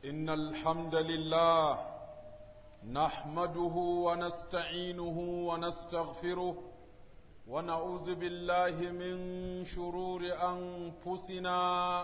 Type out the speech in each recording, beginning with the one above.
إن الحمد لله نحمده ونستعينه ونستغفره ونعوذ بالله من شرور أنفسنا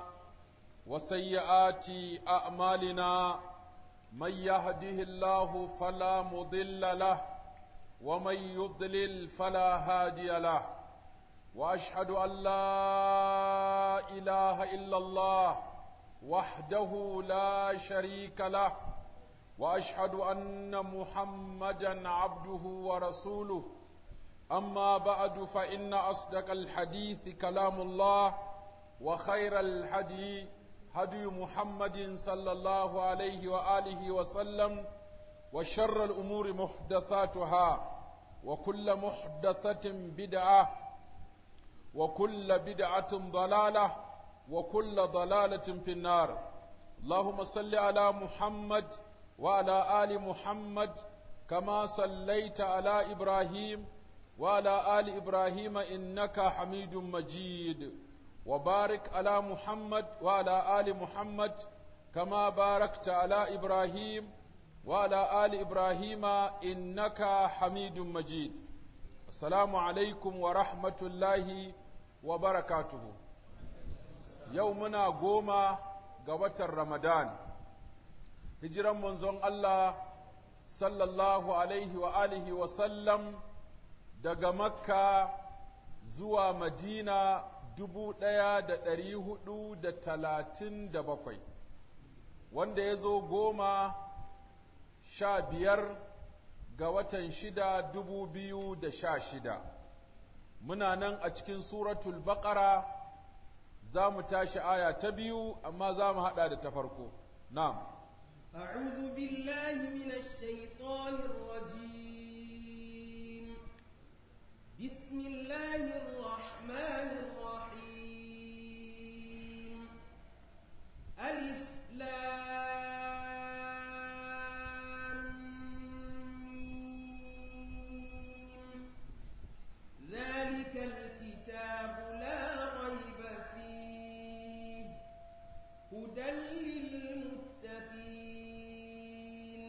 وسيئات أعمالنا من يهده الله فلا مضل له ومن يضلل فلا هادي له وأشهد أن لا إله إلا الله وحده لا شريك له وأشهد أن محمدا عبده ورسوله أما بعد فإن أصدق الحديث كلام الله وخير الهدي هدي محمد صلى الله عليه وآله وسلم وشر الأمور محدثاتها وكل محدثة بدعة وكل بدعة ضلالة وكل ضلالة في النار. اللهم صل على محمد وعلى آل محمد كما صليت على إبراهيم وعلى آل إبراهيم إنك حميد مجيد وبارك على محمد وعلى آل محمد كما باركت على إبراهيم وعلى آل إبراهيم إنك حميد مجيد. السلام عليكم ورحمة الله وبركاته. يومنا قوما قوة رمضان هجرا منزون الله صلى الله عليه وآله وسلم daga Makka zuwa Madina 1437 wanda ya zo 15 ga watan 6 2016 muna nan a cikin suratul baqara za mu tashi aya ta biyu amma za mu haɗa da ta farko. Na'am. أعوذ بالله من الشيطان الرجيم بسم الله الرحمن الرحيم ألف لام ميم ذلك الكتاب لا ريب فيه هدى للمتقين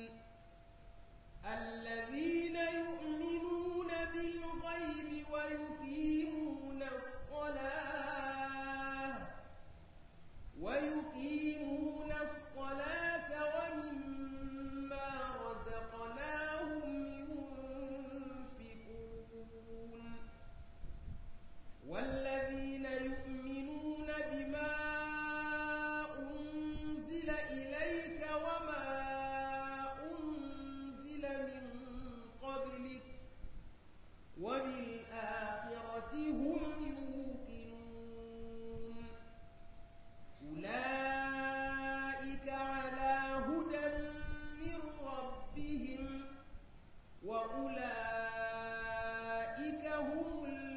الذين يؤمنون بالغيب ويقيمون الصلاة ومما رزقناهم ينفقون والذين يؤمنون بما أنزل إليك وما أنزل من قبلك وبالآخرة هم يوقنون أولئك على هدى من ربهم وأولئك هم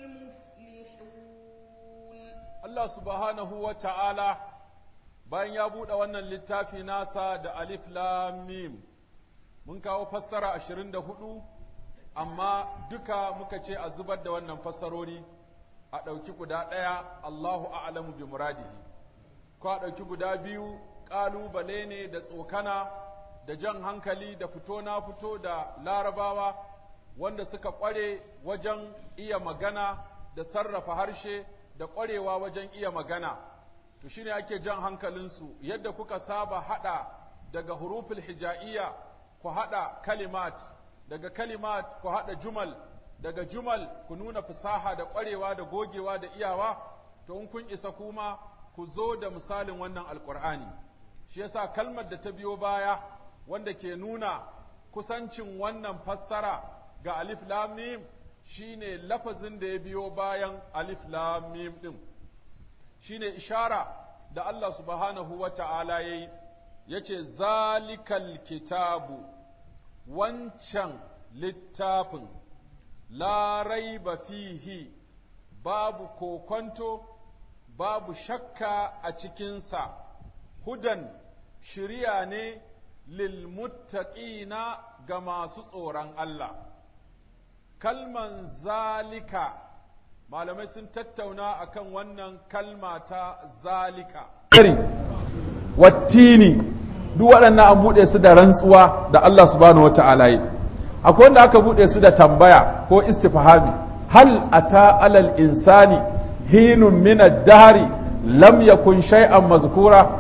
المفلحون. Allah subhanahu wa ta'ala bayan ya buɗe wannan littafi nasa da alif lam mim mun kawo fassara 24 amma duka muka ce a zubar da wannan fassarori a ɗauki guda ɗaya Allahu a'lamu bi muradihi ko a ɗauki guda biyu ƙalubale ne da tsokana da jan hankali da fito na fito da larabawa wanda suka ƙware wajen iya magana da sarrafa harshe da ƙwarewa wajen iya magana to shine ake jan hankalinsu yadda kuka saba haɗa daga huruful hija'iyya ku haɗa kalimat daga kalimat ku haɗa jumal daga jumal ku nuna fasaha da ƙwarewa da gogewa da iyawa to in kun isa kuma ku zo da misalin wannan alƙur'ani shi yasa kalmar da ta biyo baya wanda ke nuna kusancin wannan fassara ga alif lam mim shine lafazin da ya biyo bayan alif lam mim din shine ishara da Allah subhanahu wata'ala yayi yace zalikal kitabu wancan littafin la raiba fihi babu kokonto babu shakka a cikinsa hudan shiriya ne lil muttaqina ga masu tsoron Allah kalman zalika malamai sun tattauna akan wannan kalma ta zalika wattini duk waɗannan an buɗe su da rantsuwa da Allah subhanahu wata'ala yi. Akwai wanda aka buɗe su da tambaya ko istifhami, hal ata alal insani hinun min ad-dahri lam yakun shay'an mazkura.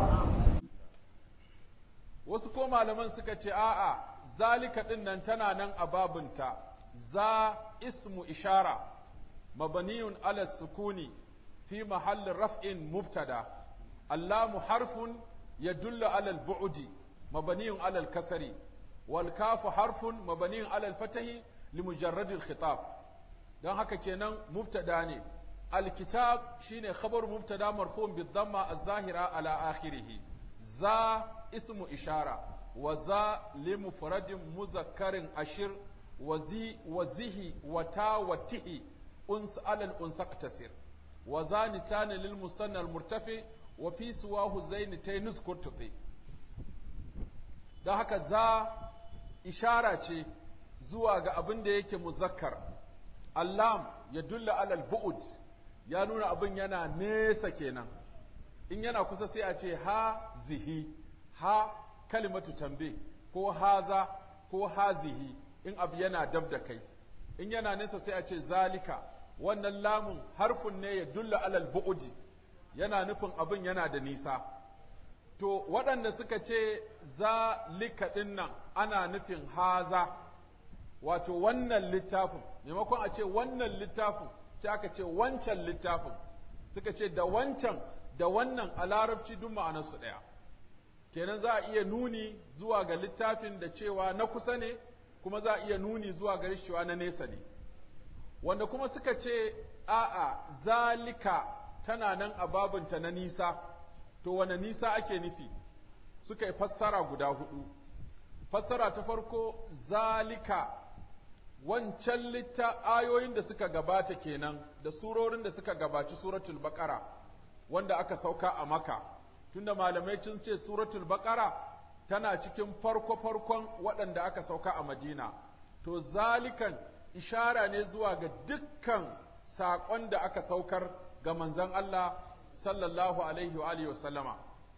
Wasu ko malaman suka ce a'a zalika din nan tana nan a babunta, za ismu ishara mabniyun ala sukuni fi mahalli raf'in mubtada, allamu harfun yadullu ala al-bu'di mabniyun ala al-kasri wal kafu harfun mabniyun ala al-fatahi limujarrad al-khitab. dan haka kenan mubtada ne, al-kitab shine khabar mubtada marfu'un bid-dhamma az-zahira ala akhirih, za ismu ishara wa za limufradin muzakkarin ashir wazihi wata watihi uns alal unsaqtasir wa zanitani lil musanna al murtafi wa fi suwahu zainatayn uskurtuti. dan haka za ishara ce zuwa ga abin da yake muzakkar, allam ya dulla alal bu'ud ya nuna abin yana nesa kenan, in yana kusa sai a ce ha zihi, ha kalimatu tambe ko haza ko hazihi in abu yana dab da kai, in yana nesa sai a ce zalika, wannan lamun harfun ne ya dulla alal bu'udi yana nufin abin yana da nisa. to waɗanda suka ce zalika ɗin nan ana nufin haza, wato wannan littafin, maimakon a ce wannan littafin sai aka ce wancan littafin, suka ce da wancan da wannan a larabci duk ma'anarsu ɗaya, kenan za a iya nuni zuwa ga littafin da cewa na kusa ne, kuma za a iya nuni zuwa ga cewa na nesa ne. wanda kuma suka ce a'a zalika tana nan a babinta na nisa, to wane nisa ake nufi? suka yi fassara guda hudu. fassara ta farko, zalika wancan ayoyin da suka gabata kenan da surorin da suka gabaci suratul baqara wanda aka sauka a Makka, tunda malamai sun ce suratul baqara tana cikin farko-farkon waɗanda aka sauka a Madina, to zalikan ishara ne zuwa ga dukkan saƙon da aka saukar ga manzon Allah sallallahu alaihi wa alihi wasallama.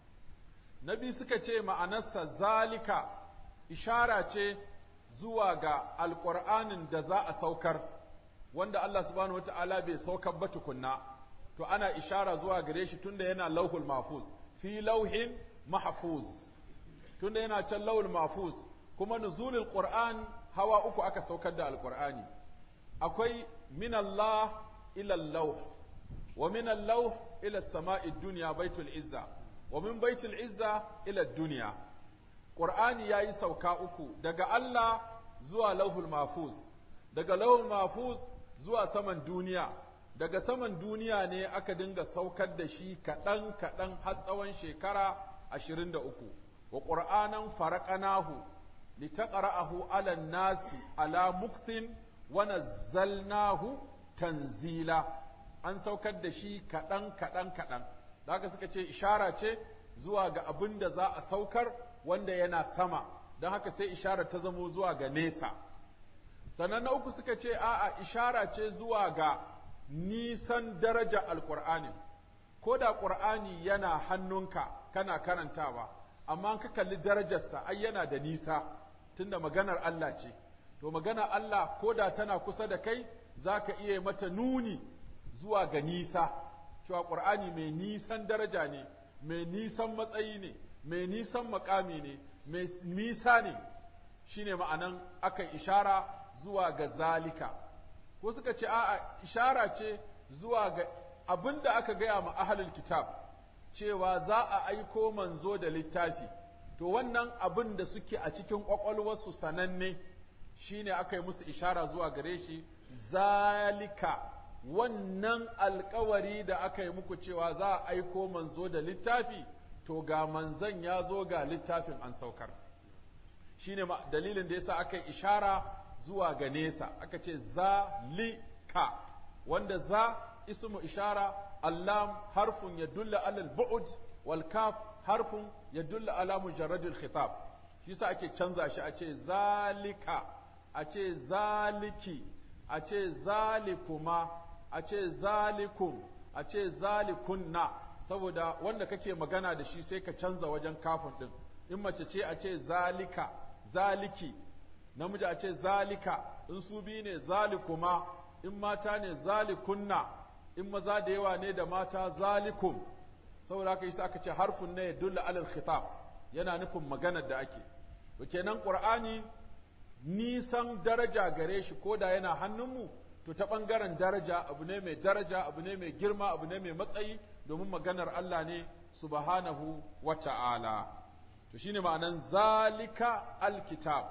Nabi suka ce ma'anarsa zalika ishara ce zuwa ga alƙur'anin da za a saukar, wanda Allah subhanahu wata'ala bai saukar ba tukunna, to ana ishara zuwa gare shi tunda yana lauhul mahfuz, fi lauhin mahfuz, tunda yana can lauhul mahfuz. kuma nuzulul qur'an hawa uku aka saukar da alqur'ani, akwai min Allah ila al-lawh, wa min al-lawh ila as-sama'i ad-dunya baitul izza, wa min baitul izza ila ad-dunya. qur'ani yayi sauka uku, daga Allah zuwa lauhul mahfuz, daga lauhul mahfuz zuwa saman duniya, daga saman duniya ne aka dinga saukar da shi kaɗan kaɗan har tsawon shekara 23. wa qur'anan faraqnahu litaqra'ahu 'ala an-nasi 'ala mukthin wa nazzalnahu tanzila, an saukar da shi kaɗan kaɗan kaɗan. da haka suka ce ishara ce zuwa ga abin da za a saukar wanda yana sama, don haka sai ishara ta zamo zuwa ga nesa. sannan na uku suka ce a'a ishara ce zuwa ga nisan daraja alƙur'anin, ko da ƙur'ani yana hannunka kana karantawa, amma ka kalli darajarsa ai yana da nisa, tunda maganar Allah ce, to maganar Allah ko da tana kusa da kai za ka iya mata nuni zuwa ga nisa, cewa ƙur'ani mai nisan daraja ne, mai nisan matsayi ne, mai nisan makami ne, mai nisa ne, shine ma'anan aka ishara zuwa ga zalika. ko suka ce a'a ishara ce zuwa ga abin da aka gaya ma ahlul kitab cewa za a aiko manzo da littafi, to wannan abin da suke a cikin ƙwaƙwalwarsu sananne shine aka yi musu ishara zuwa gare shi, zalika wannan alkawari da aka yi muku cewa za a aiko manzo da littafi, to ga manzon ya zo ga littafin an saukar. shine dalilin da yasa aka yi ishara zuwa ga nesa, aka ce zalika, wanda za ismu ishara, allam harfun yadulla alal bu'd, wal kaf harfun yadulla ala mujarradil khitab. shi yasa ake canza shi a ce zalika, a ce zaliki, a ce zalikuma, a ce zalikum, a ce zalikunna, saboda wanda kake magana da shi sai ka canza wajen kafin din, in mace ce a ce zalika zaliki, namiji a ce zalika, in su biyu ne zalikuma, in mata ne zalikunna, in maza da yawa ne da mata zalikum. Saboda haka yasa aka ce harfun ne yadullu alal khitab, yana nufin maganar da ake. To kenan Qur'ani nisan daraja gare shi ko da yana hannunmu, to ta ɓangaren daraja abu ne mai daraja, abu ne mai girma, abu ne mai matsayi, domin maganar Allah ne subhanahu wa ta'ala. To shine ma'anan zalika alkitab,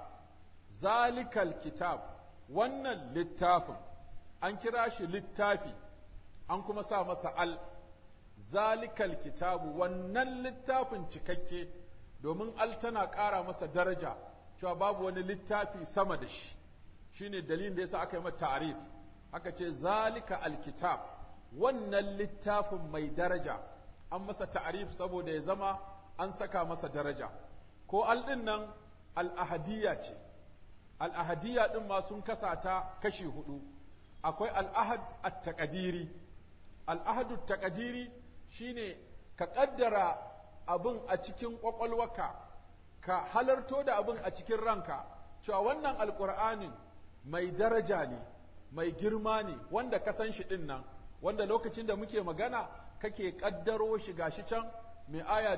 zalikal kitab, wannan littafin, an kira shi littafi, an kuma sa masa al, zalikal kitabu, wannan littafin cikakke, domin al tana ƙara masa daraja, cewa babu wani littafi sama da shi. Shine dalilin da yasa aka yi mata ta'rif, aka ce zalika alkitab, wannan littafin mai daraja, an masa ta'rif saboda ya zama an saka masa daraja. Ko al din nan al-ahadiyya ce, al-ahadiyya din ma sun kasa ta kashi hudu. Akwai al-ahad at-taqdiri, al-ahad at-taqdiri shine ka kaddara abin a cikin kwakwalwarka, ka halarto da abin a cikin ranka, cewa wannan alqur'anin mai daraja ne, mai girma ne, wanda ka san shi din nan, wanda lokacin da muke magana kake kaddaro shi gashi can mai aya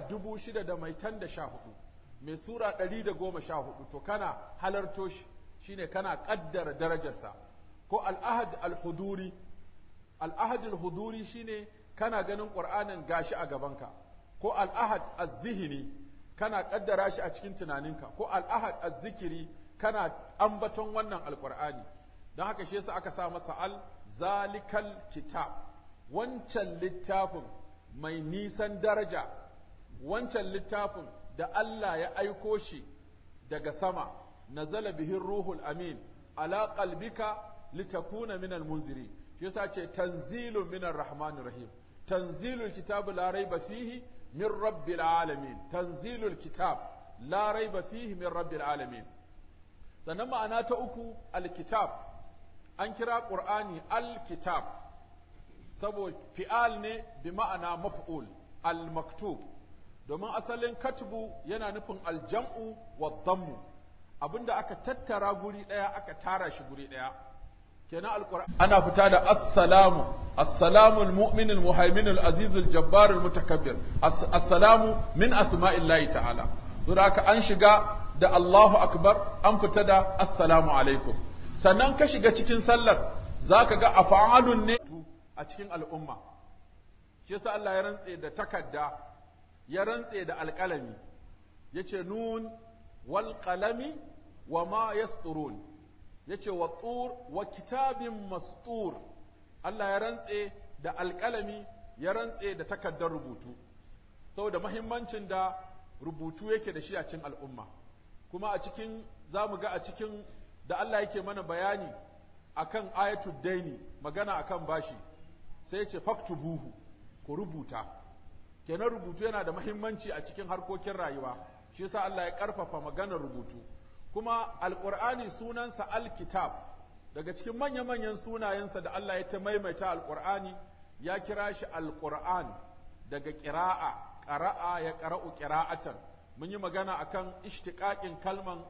6,014, mai sura 114, to kana halarto shi, shine kana kaddara darajarsa. Ko al-ahad al-huduri, al-ahad al-huduri shine kana ganin Qur'anin gashi a gabanka. Ko al-ahad az-zihni, kana kaddara shi a cikin tunaninka. Ko al-ahad az-zikri, kana ambaton wannan alqur'ani. Don haka shi yasa aka sa masa zalikal kitab, wancan littafin mai nisan daraja, wancan littafin da Allah ya aiko shi daga sama, nazala bihi ruhul amin ala qalbika litakuna minal munziri. Shi yasa ce tanzilun minar rahmanir rahim, tanzilul kitab la raiba fihi min rabbil alamin, tanzilul kitab la raiba fihi min rabbil alamin. Sannan ma'ana ta uku alkitab, an kira Qur'ani alkitab saboda fi'al ne bi ma'ana maf'ul, al-maktub, domin asalin katbu yana nufin aljam'u wa dhammu, abinda aka tattara guri daya aka tara shi guri daya. Kenan alqur'ani ana fita da assalamu, assalamu almu'min almuhaymin alaziz aljabbar almutakabbir, assalamu min asma'illahi ta'ala. Don haka an shiga da Allahu akbar, an fita da assalamu alaikum. Sannan ka shiga cikin sallar zaka ga af'alun ne a cikin al'umma. Shi yasa Allah ya rantse da takadda, ya rantse da alƙalami, yace nun wal qalami wa ma yasturun, yace wa tur wa kitabin mastur. Allah ya rantse da alƙalami, ya rantse da takaddar rubutu, saboda muhimmancin da rubutu yake da shi a cikin al'umma. Kuma a cikin zamu ga a cikin da Allah yake mana bayani akan ayatul daini, magana akan bashi, sai yace faktubuhu, ku rubuta. Kenan rubutu yana da muhimmanci a cikin harkokin rayuwa, shi yasa Allah ya karfafa maganar rubutu. Kuma alqur'ani sunansa alkitab, daga cikin manya-manyan sunayensa da Allah ya ta maimaita alqur'ani, ya kira shi alqur'an daga qira'a, qara'a ya qara'u qira'atan. Mun yi magana akan ishtiqaqin kalman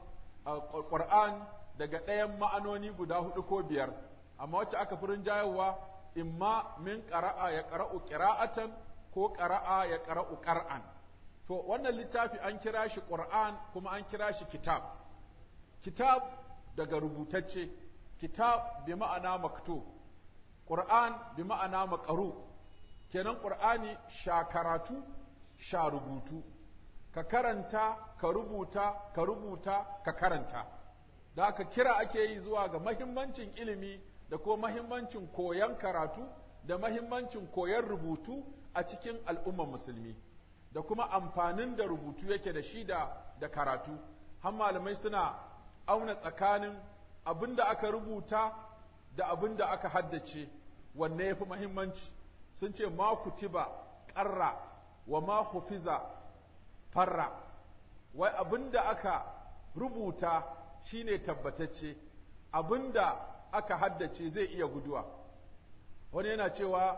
qur'an daga ɗayan ma'anoni guda 4 ko 5, amma wacce aka fi rinjayarwa imma min qara'a ya qara'u qira'atan ko qara'a ya qara'u qar'an. To wannan littafi an kira shi Qur'an kuma an kira shi kitab. Kitab daga rubutacce, kitab bi ma'ana maktub, Qur'an bi ma'ana maqru. Kenan Qur'ani sha karatu, sha rubutu. Ka karanta, ka rubuta, ka rubuta, ka karanta. Da aka kira ake yi zuwa ga mahimmancin ilimi da ko mahimmancin koyon karatu da mahimmancin koyon rubutu a cikin al'ummar musulmi, da kuma amfanin da rubutu yake da shi da karatu. Har malamai suna auna tsakanin abin da aka rubuta da abin da aka haddace, wanne ya fi mahimmanci. Sun ce ma kutiba ƙarra wa ma hufiza farra, wai abin da aka rubuta shine tabbatacce, abin da aka haddace zai iya guduwa. Wani yana cewa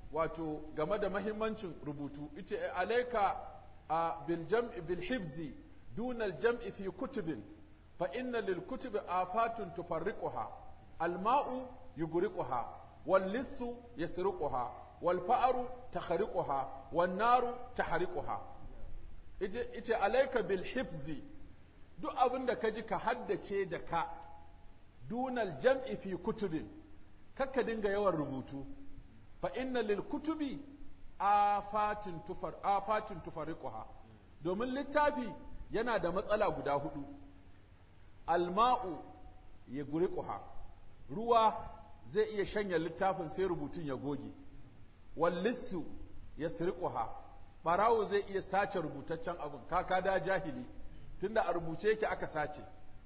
wato game da mahimmancin rubutu, ita alaika bil jam'i bil hifzi dunal jam'i fi kutubin fa inna lil kutubi afatun tufarriquha alma'u yughriquha wal lissu yasriquha wal fa'ru takhriquha wan naru tahriquha ite alayka bil hifzi duk abinda kaji ka haddace da ka dunal jam'i fi kutubin kakka dinga yawan rubutu fa inna lil kutubi afatin tufarriquha domin littafi yana da matsala guda hudu alma'u ya guriquha ruwa zai iya shanya littafin sai rubutun ya goge wallissu ya sirquha barawo zai iya sace rubutaccen abin kaka da jahili tunda a rubuce yake aka sace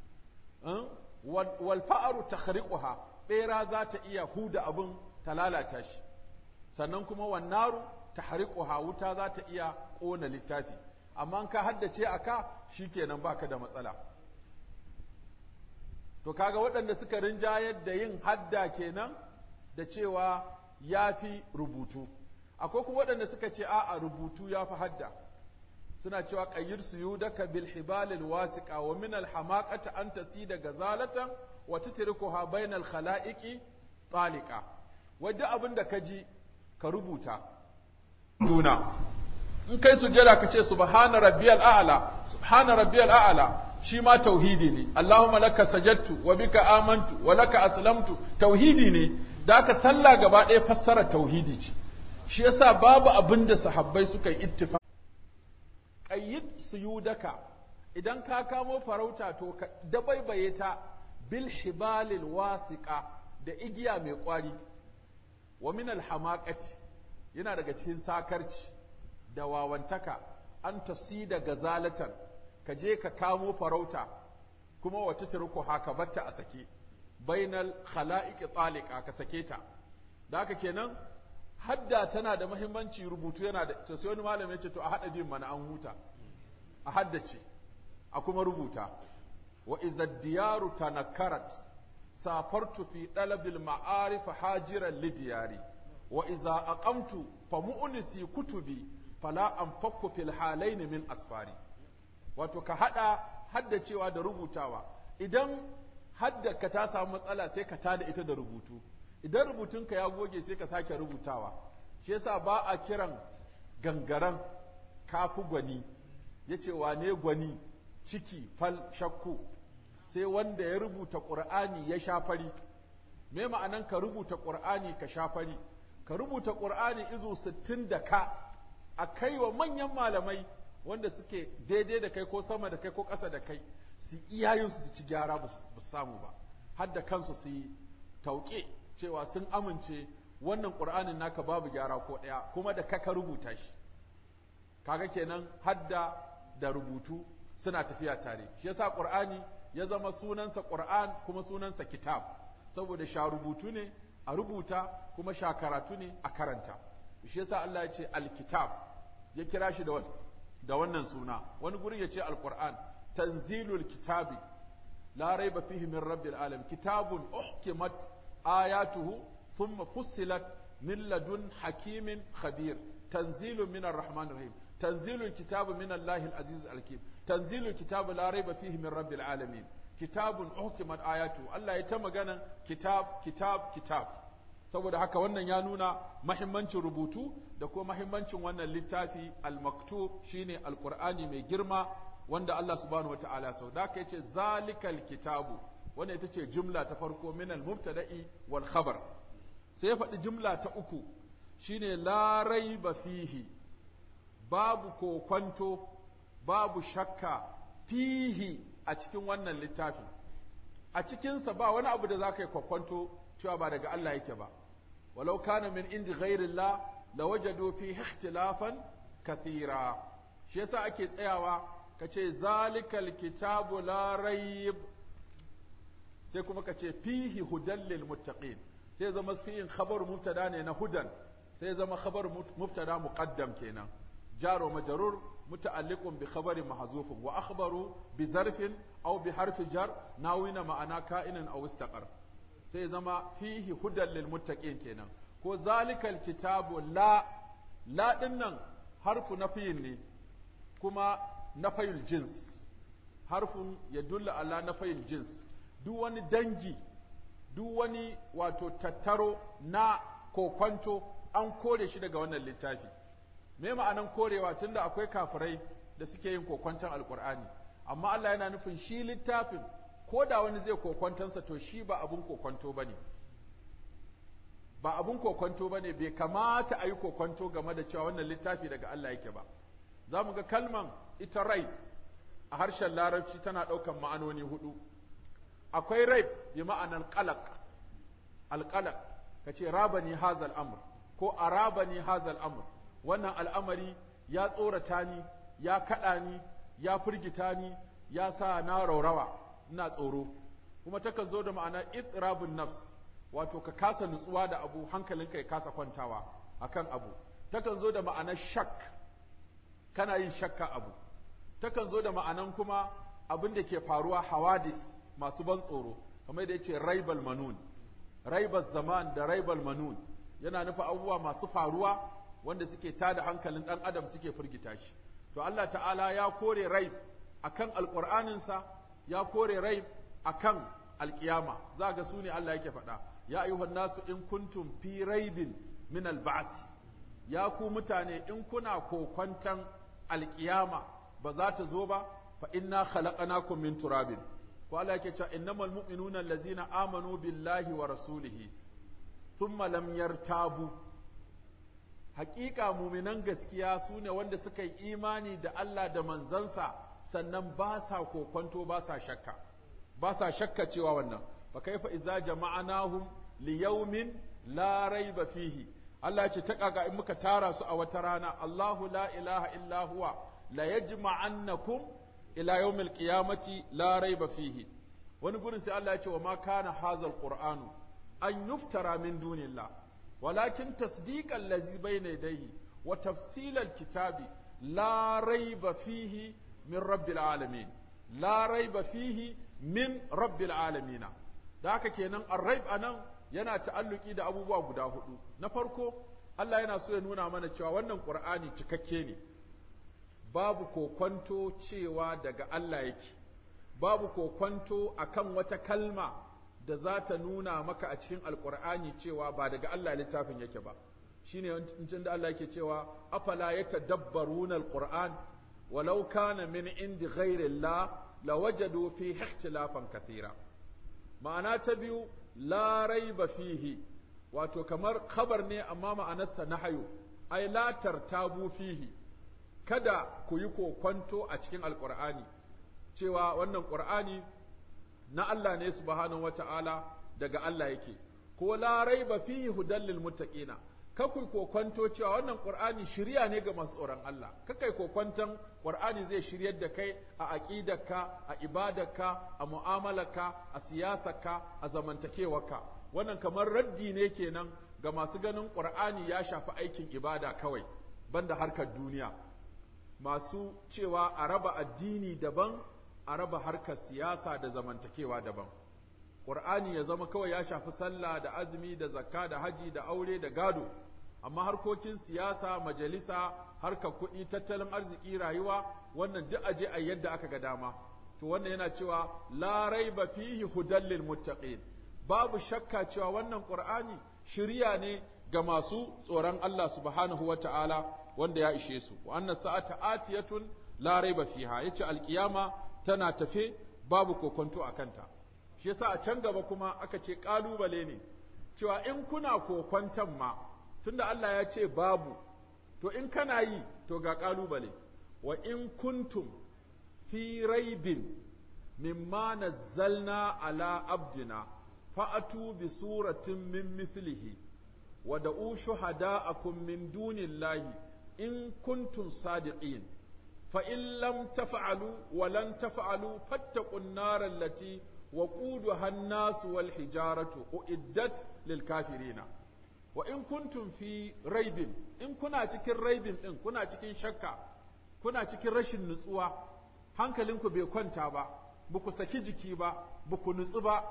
wal fa'ru takhriquha bera za ta iya huda abin ta lalata shi sannan kuma wannaru tahriquha wuta za ta iya kona littafi amma ka haddace aka shikenan baka da matsala to kaga waɗanda suka rinjayar da yin hadda kenan da cewa yafi rubutu akwai kuma waɗanda suka ce a'a rubutu yafi hadda suna cewa qayyid suyudaka bil hibalil wasiqa wa min al hamaqati an tasida gazalatan wa tatrikuha bainal khalaiqi taliqa wadda abin da kaji ka rubuta duna in kai sujjada ka ce subhana rabbiyal a'la subhana rabbiyal a'la shi ma tauhidi ne Allahumma laka sajadtu wa bika amantu wa laka aslamtu tauhidi ne da aka sallah gaba ɗaya fassara tauhidi ce shi yasa babu abin da sahabbai suka yi ittifaq qayyid suyudaka idan ka kamo farauta to ka dabaibaye ta bil hibalil wasiqa da igiya mai kwari wa min al hamaqati yana daga cikin sakarci da wawantaka an tasida gazalatan ka je ka kamo farauta kuma wata turku haka batta a sake bainal khala'iqi taliqa ka sake ta da haka kenan hadda tana da muhimmanci rubutu yana da to sai wani malami ya ce to a hada bin mana an huta a haddace a kuma rubuta wa idza diyaru tanakkarat safartu fi dalabil ma'arif hajiran lidiyari wa idza aqamtu fa mu'nisi kutubi fala anfakku fil halayn min asfari wato ka haddacewa da rubutawa idan haddaka ta samu matsala sai ka tada ita da rubutu idan rubutunka ya goge sai ka sake rubutawa shi yasa ba a kiran gangaran kafu gwani yace wane gwani ciki fal shakku sai wanda ya rubuta qur'ani ya shafari me ma'anan ka rubuta qur'ani ka shafari ka rubuta qur'ani izu 60 da ka akaiwa manyan malamai wanda suke daidai da kai ko sama da kai ko ƙasa da kai su iyayensu su ci gyara ba su samu ba har da kansu su yi tauƙe cewa sun amince wannan ƙur'anin naka babu gyara ko ɗaya kuma da ka rubuta shi kaga kenan hadda da rubutu suna tafiya tare shi yasa ƙur'ani ya zama sunansa ƙur'an kuma sunansa kitab saboda sha rubutu ne a rubuta kuma sha karatu ne a karanta shi yasa Allah ya ce alkitab ya kira shi da wannan suna wani gurin ya ce alquran tanzilul kitabi la raiba fihi min rabbil alamin kitabun uhkimat ayatuhu thumma fussilat min ladun hakimin khabir tanzilun min arrahmanir rahim tanzilul kitabi min allahil aziz alkim tanzilul kitabi la raiba fihi min rabbil alamin kitabun uhkimat ayatuhu Allah ya ta magana kitab saboda haka wannan ya nuna mahimmancin rubutu da kuma mahimmancin wannan littafi al-maktub shine alqur'ani mai girma wanda Allah subhanahu wataala sau da yace zalikal kitabu wannan ita ce jumla ta farko min al-mubtada'i wal khabar sai ya faɗi jumla ta uku shine la raiba fihi babu kokwanto babu shakka fihi a cikin wannan littafin a cikinsa ba wani abu da za ka yi kokwanto cewa ba daga Allah yake ba ولو كان من عند غير الله لوجدوا فيه اختلافا كثيرا shi yasa ake tsayawa kace zalikal kitabu la rayb sai kuma kace fihi hudan lil muttaqin sai zama fihin khabar mubtada ne na hudan sai zama khabar mubtada muqaddam kenan jar wa majrur muta'alliqun bi khabarin mahzufun wa akhbaru bi zarfin aw bi harfi jar nawina ma'ana ka'inan aw istaqar sai zama fihi hudan lil muttaqin kenan ko zalikal kitabu la dinnan harfu nafiyin ne kuma nafayul jins harfun yadulla ala nafayil jins, duk wani dangi, duk wani wato tattaro na kokwanto an kore shi daga wannan littafi. Me ma'anan korewa? Tunda akwai kafirai da suke yin kokwanton alkur'ani, amma Allah yana nufin shi littafin ko da wani zai kokwantonsa to shi ba abun kokwanto bane, ba abun kokwanto bane, bai kamata a yi kokwanto game da cewa wannan littafi daga Allah yake ba. Za mu ga kalman ita rai a harshen larabci tana ɗaukan ma'anoni hudu. Akwai rai bi ma'anan qalaq, alqalaq, kace rabani hazal amr ko arabani hazal amr, wannan al'amari ya tsorata ni, ya kada ni, ya firgita ni, ya sa na raurawa, ina tsoro. Kuma takan zo da ma'ana itrabun nafs, wato ka kasa nutsuwa da abu, hankalinka ya kasa kwantawa akan abu. Takan zo da ma'anar shak, kana yin shakka abu. Takan zo da ma'anan kuma abin da ke faruwa hawadis masu ban tsoro, kamar da yace raibal manun, raibal zaman da raibal manun, yana nufa abubuwa masu faruwa wanda suke tada hankalin dan adam, suke firgita shi. To Allah ta'ala ya kore raib akan alqur'aninsa, ya kore raib akan alkiyama. Za ga su ne Allah yake faɗa, ya ayyuhan nasu in kuntum fi raibin min alba'si, ya ku mutane in kuna kokwantan alkiyama ba za ta zo ba, fa inna khalaqnakum min turabin. Ko Allah yake cewa innamal mu'minuna allazina amanu billahi wa rasulihi thumma lam yartabu. Haƙiƙa muminan gaskiya su ne wanda suka yi imani da Allah da manzansa, sannan ba sa kokwanto, ba sa shakka, ba sa shakka cewa wannan. Fa kaifa idza jama'nahum li yawmin la raiba fihi. Allah ce ta kaga in muka tara su a wata rana, Allahu la ilaha illa huwa la yajma'annakum ila yawmil qiyamati la raiba fihi. Wani gurin sai Allah ya ce wa ma kana hazal qur'anu an yuftara min dunillah walakin tasdiqal ladzi bayna yadayhi wa tafsilal kitabi la raiba fihi min rabbil alamin, la raiba fihi min rabbil alamin. Da haka kenan ar-raib anan yana ta'alluki da abubuwa guda hudu. Na farko, Allah yana so ya nuna mana cewa wannan Qur'ani cikakke ne, babu kokwanto cewa daga Allah yake, babu kokwanto akan wata kalma da za ta nuna maka a cikin Alƙur'ani cewa ba daga Allah littafin yake ba. Shine wancin da Allah yake cewa afala yatadabbaruna alquran walau kana min indi ghairi Allah lawajadu fihi ikhtilafan kathira. Ma'ana ta biyu, la raiba fihi, wato kamar khabar ne amma ma'anarsa nahyu, ai la tartabu fihi, kada ku yi kokwanto a cikin alqur'ani cewa wannan qur'ani na Allah ne subhanahu wata'ala, daga Allah yake. Ko la raiba fihi hudal lil muttaqina, ka ku kokwanto cewa wannan qur'ani shiriya ne ga masu tsoron Allah, ka kai kokwanton qur'ani zai shiryar da kai a aqidarka, a ibadarka, a mu'amalarka, a siyasarka, a zamantakewarka. Wannan kamar raddi ne kenan ga masu ganin qur'ani ya shafi aikin ibada kawai banda harkar duniya, masu cewa a raba addini daban, a raba harkar siyasa da zamantakewa daban. Qur'ani ya zama kawai ya shafi sallah da azumi da zakka da haji da aure da gado, amma harkokin siyasa, majalisa, harkar kuɗi, tattalin arziki, rayuwa, wannan duk aje a yadda aka ga dama. To wannan yana cewa la raiba fihi hudal lil muttaqin, babu shakka cewa wannan Qur'ani shiriya ne ga masu tsoron Allah subhanahu wata'ala, wanda ya ishe su. Wa anna sa'ata atiyatun la raiba fiha, yace alqiyama tana tafe, babu kokonto akanta. Shi yasa a can gaba kuma aka ce kalubale ne cewa in kuna kokwantan ma, tunda Allah ya ce babu, to in kana yi to ga kalubale. Wa in kuntum fi raibin mimma nazzalna ala abdina fa'atu bi suratin min mithlihi wa da'u shuhada'akum min dunillahi in kuntum sadiqin fa in lam taf'alu wa lan taf'alu fattaqun nar allati وقودها الناس والحجارة أعدت للكافرين. وإن كنتم في ريب، إن كنا cikin raibin din, kuna cikin shakka, kuna cikin rashin nutsuwa, hankalinku bai kwanta ba, buku saki jiki ba, buku nutsu ba,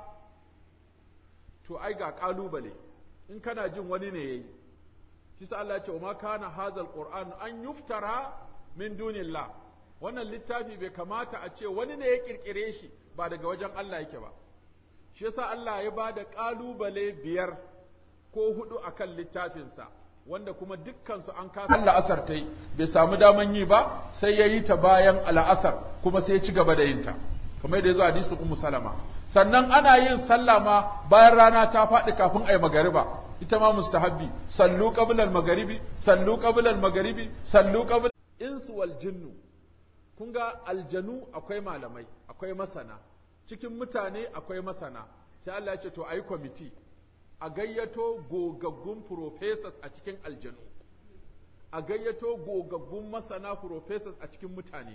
to ai ga kalubale. In kana jin wani ne yayi, shi sa Allah ya ce ma kana hazal qur'an an yuftara min dunillah. wannan littafi bai kamata a ce wani ne ya kirkire shi ba daga wajen Allah yake ba. Shi yasa Allah ya ba da ƙalubale 5 ko 4 akan littafinsa, wanda kuma dukkansu an kasa la'asar ta yi, bai samu daman yi ba, sai ya yi ta bayan al'asar, kuma sai ya ci gaba da yin ta, kamar yadda ya zo hadisin Ummu Salama. Sannan ana yin sallah ma bayan rana ta faɗi kafin a yi magariba, ita ma mustahabbi, sallu qabla al-magharibi, sallu qabla al-magharibi, sallu qabla insu wal jinnu. Kun ga aljanu akwai malamai, akwai masana, cikin mutane akwai masana, sai Allah ya ce to ayi kwamiti, a gayyato gogaggun professors a cikin aljanu, a gayyato gogaggun masana professors a cikin mutane,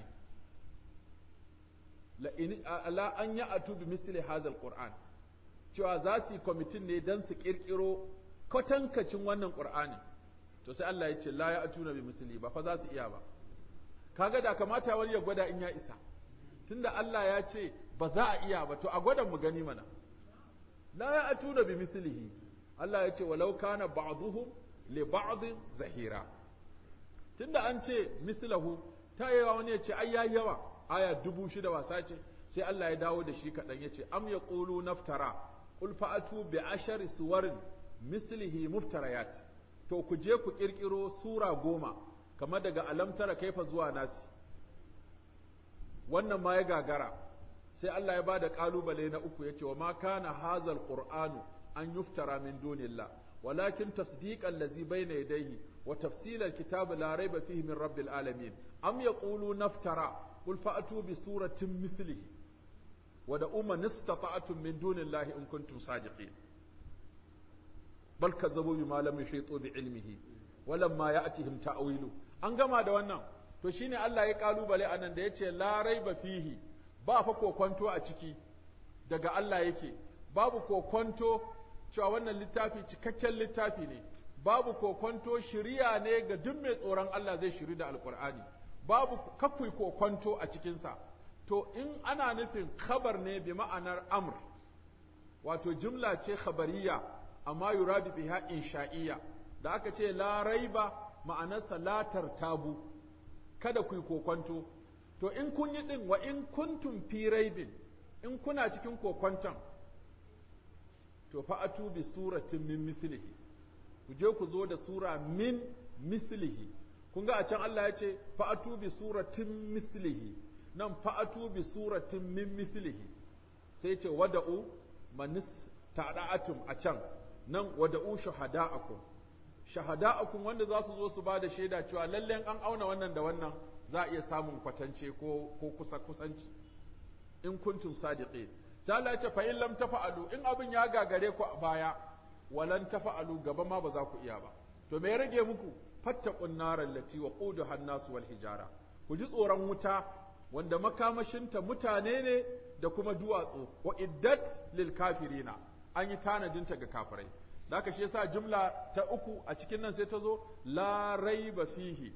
la an ya atu bi misli hazal qur'an, cewa za su yi kwamitin ne don su kirkiro kwatankacin wannan qur'ani. To sai Allah ya ce la ya atuna bi misli, ba fa za su iya ba. Kaga da kamata wani ya gwada in ya isa, tunda Allah ya ce ba za a iya ba, to a gwada mu gani mana. La ya atuna bi mislihi, Allah ya ce walau kana ba'dhum li ba'd zahira. Tunda an ce mislahu, ta yawa wani ya ce ai yayi yawa, aya 6000 wasa ce, sai Allah ya dawo da shi kadan ya ce am yaqulu naftara qul fa'atu bi 10 suwarin mislihi muftarayat. To ku je ku kirkiro sura 10 kamar daga alamtara kaifa zuwa nasi. Wannan ma ya gagara, sai Allah ya bada kalubale na 3 yace wa ma kana hazal qur'anu an yuftara min dunillah walakin tasdiqan allazi bayna yadayhi wa tafsilal kitab la rayba fihi min rabbil alamin am yaqulu naftara qul fa'tu bi suratin mithlihi wa da'u man istata'tum min dunillahi in kuntum sadiqin bal kazzabu bima lam yuhitu bi ilmihi walamma ya'tihim ta'wilu. An gama da wannan, to shine Allah ya kalubale anan da yace la raiba fihi, ba fa kokonto a ciki, daga Allah yake, babu kokonto cewa wannan littafi cikakken littafi ne, babu kokonto shiriya ne ga duk mai tsoron Allah zai shiri da alkur'ani, babu kakwai kokonto a cikinsa. To in ana nufin khabar ne bi ma'anar amr, wato jumla ce khabariya amma yuradu biha insha'iyya, da aka ce la raiba ma'anarsa la tartabu, kada ku yi kokonto. To in kun yi din wa in kuntum fi raibin, in kuna cikin kokonton, to fa'atu bi suratin min mithlihi, ku je ku zo da sura min mithlihi. Kun ga a can Allah ya ce fa'atu bi suratin mithlihi, nan fa'atu bi suratin min mithlihi, sai ce wada'u manis ta'da'atum a can, nan wada'u shahada'akum, shahada'akum wanda za su zo su ba da shaida cewa lallen an auna wannan da wannan za a iya samun kwatance ko kusanci, in kuntum sadiqin. sai Allah ya ce fa in lam tafa'alu, in abin ya gagare ku a baya, walan tafa'alu, gaba ma ba za ku iya ba, to me ya rage muku? fattaqun naral lati waquduha an-nas wal hijara, ku ji tsoron wuta wanda makamashinta mutane ne da kuma duwatsu, wa iddat lil kafirina, an yi tanadinta ga kafirai. Da haka shi yasa jumla ta 3 a cikin nan sai ta zo la raiba fihi,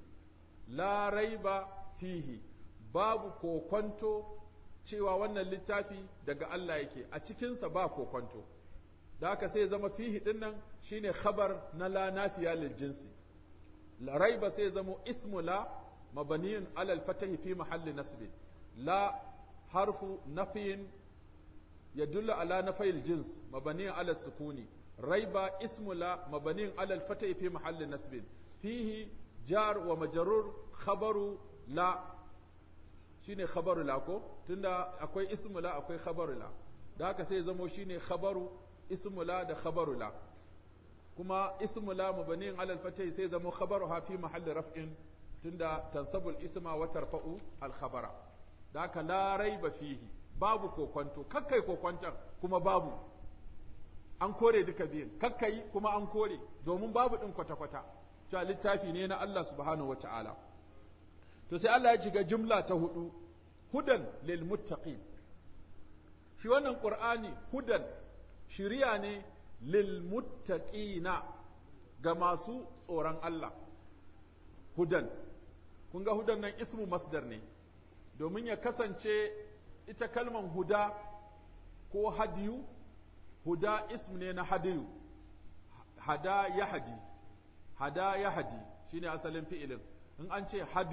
la raiba fihi, babu kokonto cewa wannan littafi daga Allah yake, a cikinsa ba kokonto. Da haka sai zama fihi din nan shine khabar na la nafiya lil jinsi. La raiba sai zama ismu la mabniyin ala al-fatahi fi mahalli nasb. La harfu nafiyin yadullu ala nafyil jins mabniyin ala sukuni. raiba ismu la mabniyin ala al-fatahi fi mahalli nasb. fihi jar wa majrur khabaru la, shine khabaru la ko, tunda akwai ismu la akwai khabaru la, da haka sai zamo shine khabaru ismu la da khabaru la. kuma ismu la mabniyin ala al-fath sai zamo khabaruha fi mahalli raf'in, tunda tansabul isma wa tarfa'u al-khabara. da haka la raiba fihi, babu kokwanto, kakkai kokwantan kuma babu, an kore duka biyun, kakkai kuma an kore, domin babu din kwata-kwata, cewa littafi ne na Allah subhanahu wa ta'ala. To sai Allah ya shiga jumla ta 4, hudan lil muttaqin. Shi wannan Qur'ani hudan shiriya ne lil muttaqina, ga masu tsoron Allah. Hudan, kun ga hudan nan ismu masdar ne, domin ya kasance ita kalman huda ko hadiyu, huda ism ne na hadiyu, hada yahdi, hada yahdi shine asalin fi'ilin. In an ce hadiyu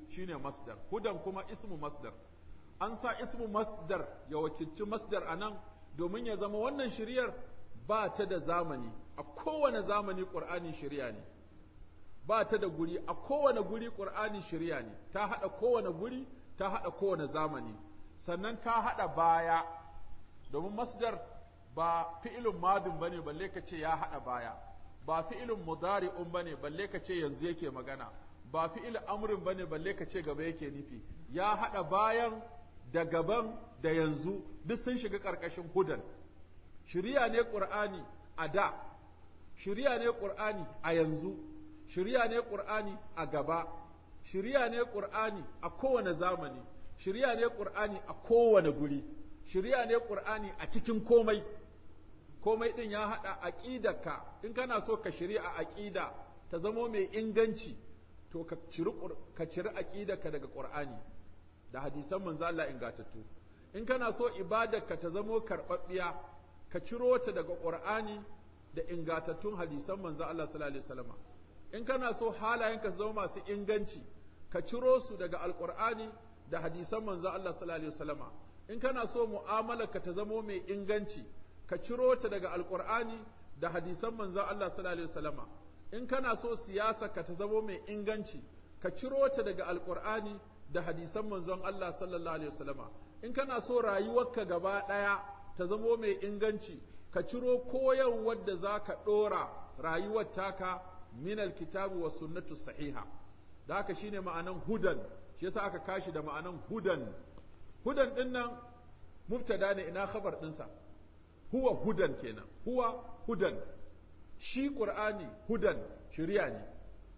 shine masdar, hudan kuma ismu masdar. An sa ismu masdar ya wakilci masdar anan domin ya zama wannan shiriyar ba ta da zamani, a kowane zamani Qur'ani shiriya ne. Ba ta da guri, a kowane guri Qur'ani shiriya ne. Ta hada kowane guri, ta hada kowane zamani. Sannan ta hada baya, domin masdar ba fi'ilun madin bane balle ka ce ya hada baya. Ba fi'ilun mudari'un bane balle ka ce yanzu yake magana. Ba fi'il amrin bane balle ka ce gaba yake nufi. Ya hada bayan da gaban da yanzu duk sun shiga ƙarƙashin hudan. Shiriya ne Qur'ani a da, shiriya ne Qur'ani a yanzu, shiriya ne Qur'ani a gaba, shiriya ne Qur'ani a kowane zamani, shiriya ne Qur'ani a kowane guri, shiriya ne Qur'ani a cikin komai. Komai din ya hada aqidarka. In kana so ka shiri a aqida ta zamo mai inganci, to ka ciri aqidarka daga Qur'ani da hadisan manzo Allah ingatattu. In kana so ibadarka ta zamo karɓaɓɓiya, ka ciro ta daga Qur'ani da ingantattun hadisan manzo Allah sallallahu alaihi wasallam. In kana so halayenka su zama masu inganci, ka ciro su daga Alƙur'ani da hadisan manzo Allah sallallahu alaihi wasallam. In kana so mu'amalarka ta zamo mai inganci, ka ciro ta daga Alƙur'ani da hadisan manzo Allah sallallahu alaihi wasallam. In kana so siyasarka ta zamo mai inganci, ka ciro ta daga Alƙur'ani da hadisan manzon Allah sallallahu alaihi wasallama. In kana so rayuwarka gaba ɗaya ta zamo mai inganci, ka ciro koyarwar da za ka ɗora rayuwar taka min alkitabu wa sunnatu sahiha. Da haka shine ma'anan hudan, shi yasa aka kashi da ma'anan hudan. Hudan ɗin nan mubtada ne, ina khabar ɗinsa. Huwa hudan kenan, huwa hudan. Shi Qur'ani hudan shiriya ne.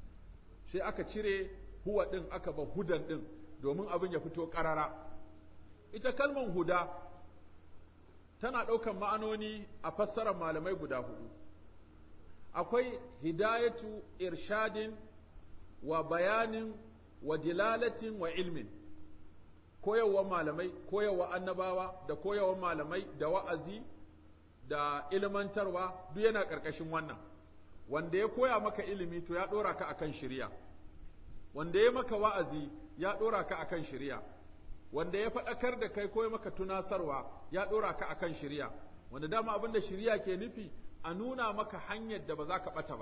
Sai aka cire huwa ɗin aka ba hudan ɗin domin abin ya fito ƙarara. Ita kalmar huda tana ɗaukan ma'anoni a fassarar malamai guda hudu. Akwai hidayatu irshadin wa bayanin wa dilalatin wa ilmin. Koyarwar malamai, koyarwar annabawa da koyarwar malamai da wa'azi da ilmantarwa duk yana ƙarƙashin wannan. Wanda ya koya maka ilimi to ya ɗora ka akan shiriya. Wanda ya maka wa'azi ya ɗora ka akan shiriya. Wanda ya faɗakar da kai ko ya maka tunasarwa ya ɗora ka akan shiriya. Wanda dama abin da shiriya ke nufi a nuna maka hanyar da ba za ka ɓata ba,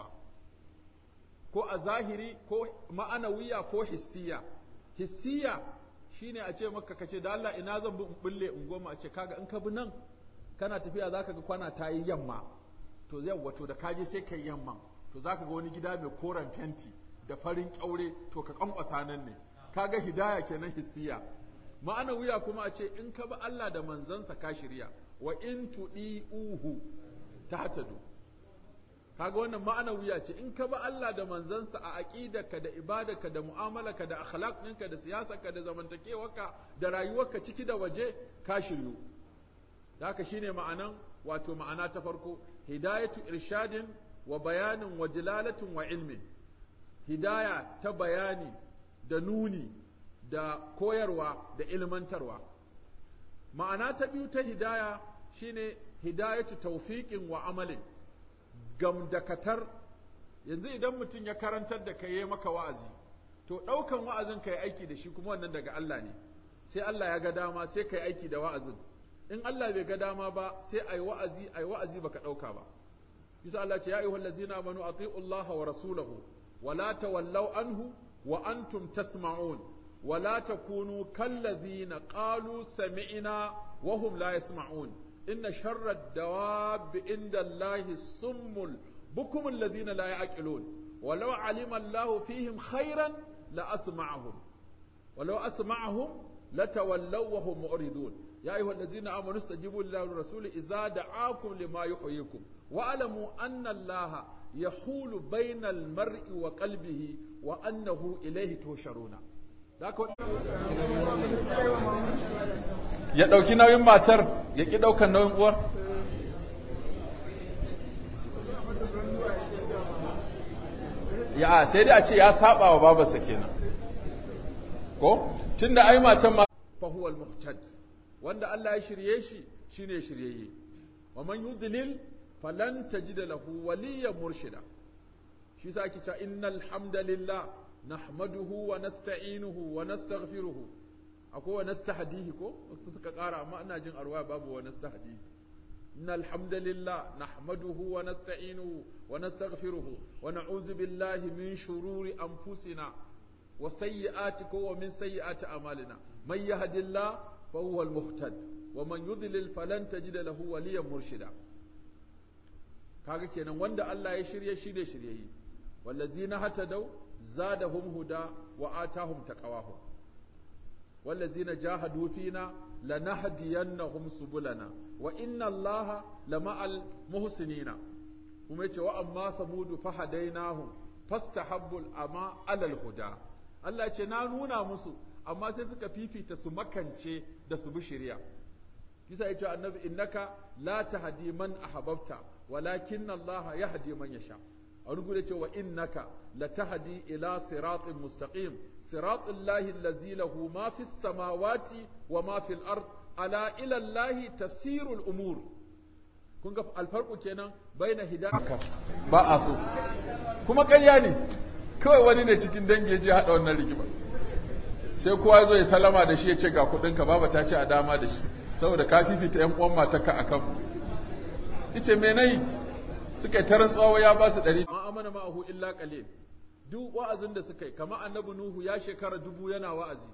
ko a zahiri ko ma'anawiya ko hissiya. Hissiya shine a ce maka kace da Allah ina zan bi in bulle in goma, a ce kaga in ka bi nan kana tafiya zaka ga kwana ta yi yamma, to zai wato da kaje sai kai yamma, to zaka ga wani gida mai koren fenti da farin kyaure, to ka kankwasa nan ne. Kaga hidaya kenan hissiya. Ma'anawiya kuma a ce in ka bi Allah da manzansa ka shirya, wa in tudi'uhu tahtadu. Kaga wannan ma'anawiya ce, in ka bi Allah da manzansa a aqidarka da ibadarka da mu'amalarka da akhlaq ɗinka da siyasarka da zamantakewarka da rayuwarka ciki da waje ka shiryu. Haka shine ma'anan, wato ma'ana ta farko, hidayatu irshadin wa bayanin wa dilalatin wa ilmin. Hidaya ta bayani da nuni da koyarwa da ilmantarwa. Ma'ana ta biyu ta hidaya shine hidayatu tawfiqin wa amalin. Gamdakatar, yanzu idan mutum ya karantar da kai ya maka wa'azi, to ɗaukan wa'azin kai aiki da shi kuma wannan daga Allah ne. Sai Allah ya ga dama sai kai aiki da wa'azin. In Allah bai ga dama ba sai ai wa'azi baka ɗauka ba. Bisa Allah ce ya ayyuhal ladzina amanu ati'u Allah wa rasulahu wa la tawallaw anhu wa antum tasma'un wa la takunu kalladzina qalu sami'na wa hum la yasma'un. Inna sharra ad-dawabi inda Allahi summul bukum alladhina la ya'qilun walau alima Allahu fihim khairan la asma'ahum walau asma'ahum latawallaw wa hum mu'ridun. Ya ayyuhallazina amanu istajibu lillahi wa rasuli idza da'akum lima yuhyikum wa alamu anna Allaha yahulu bainal mar'i wa qalbihi wa annahu ilayhi tusharuna. Ya ɗauki nauyin matar ya ƙi ɗaukan nauyin uwar? Ya sai dai a ce ya saba wa babarsa kenan. Ko? Tunda ai matan ma fahuwal muhtad, wanda Allah ya shirye shi shine shiryayye. Wa man yudlil falan tajida lahu waliyyan murshida. Shi sa ake cewa innal hamdalillah nahmaduhu wa nasta'inuhu wa nastaghfiruhu akwai wa nastahdihi ko suka ƙara amma ina jin arwaya babu wa nastahdihi innal hamdalillah nahmaduhu wa nasta'inuhu wa nastaghfiruhu wa na'udzu billahi min shururi anfusina wa sayyiati wa min sayyiati a'malina man yahdillahu fa huwa al-muhtad wa man yudlil falan tajida lahu waliyan murshida kaga kenan wanda Allah ya shirye shi ne shiryayi wallazina hatadaw zadahum huda wa atahum taqawahum wallazina jahadu fina lanahdiyannahum subulana wa inna Allaha lama'al muhsinina kuma yace wa amma samudu fahadainahum fastahabbul ama alal huda Allah ya ce na nuna musu amma sai suka fifita su makance da su bi shari'a kisa yace annabi innaka la tahdi man ahbabta walakinna Allah yahdi man yasha a wani gudu cewa innaka la tahdi ila siratin mustaqim siratul lahi allazi lahu ma fis samawati wa ma fil ard ala ila allahi tasirul umur kun ga alfarqu kenan baina hidayaka ba a so kuma ƙarya ne kawai wani ne cikin dangi ya je hada wannan rigima sai kowa ya zo ya salama da shi ya ce ga kuɗinka baba ta ce a dama da shi saboda ka fifita ƴan uwan matarka akan mu yace me nayi suka yi ta rantsuwa ya ba su 100 ma amana ma'ahu illa qalil duk wa'azin da suka yi kama annabi nuhu ya shekara 1000 yana wa'azi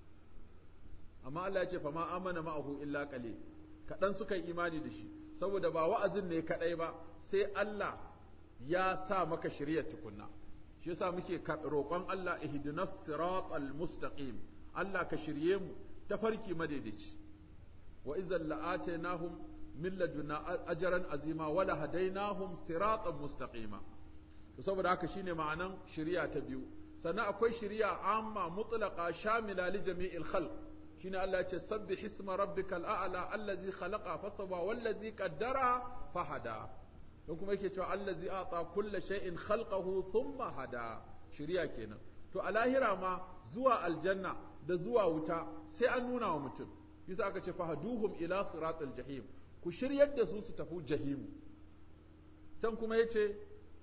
amma Allah ya ce fa ma amana ma'ahu illa qalil kadan suka yi imani da shi saboda ba wa'azin ne kadai ba sai Allah ya sa maka shari'ar tukunna shi yasa muke roƙon Allah ihdinas siratal mustaqim Allah ka shirye mu tafarki madaidaici wa idzal la'atainahum min ladunna ajran azima wala hadainahum siratan mustaqima to saboda haka shine ma'anan shari'a ta biyu sannan akwai shari'a amma mutlaqa shamila li jami'il khalq shine Allah ya ce sabbih isma rabbikal a'la allazi khalaqa fasawwa wallazi qaddara fahada don kuma yake cewa allazi ata kulli shay'in khalqahu thumma hada shari'a kenan to a lahira ma zuwa aljanna da zuwa wuta sai an nuna wa mutum yasa aka ce fahaduhum ila siratal jahim ku shiryar da su tafi jahimu can kuma yace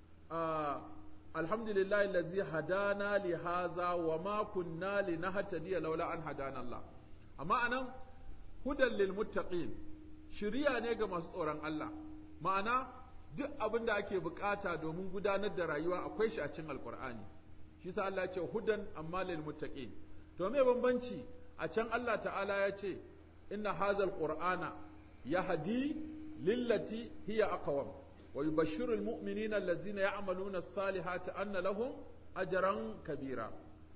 alhamdulillahi allazi hadana li hadha wa ma kunna linahtadiya laula an hadana Allah amma anan hudan lil muttaqin shiriya ne ga masu tsoron Allah ma'ana duk abin da ake bukata domin gudanar da rayuwa akwai shi a cikin alqur'ani shi sa Allah ya ce hudan amma lil muttaqin to me bambanci a can Allah ta'ala ya ce inna hadzal qur'ana yahdi lillati hiya aqwam wa yubashshiru almu'minina allazina ya'maluna as-salihati anna lahum ajran kabira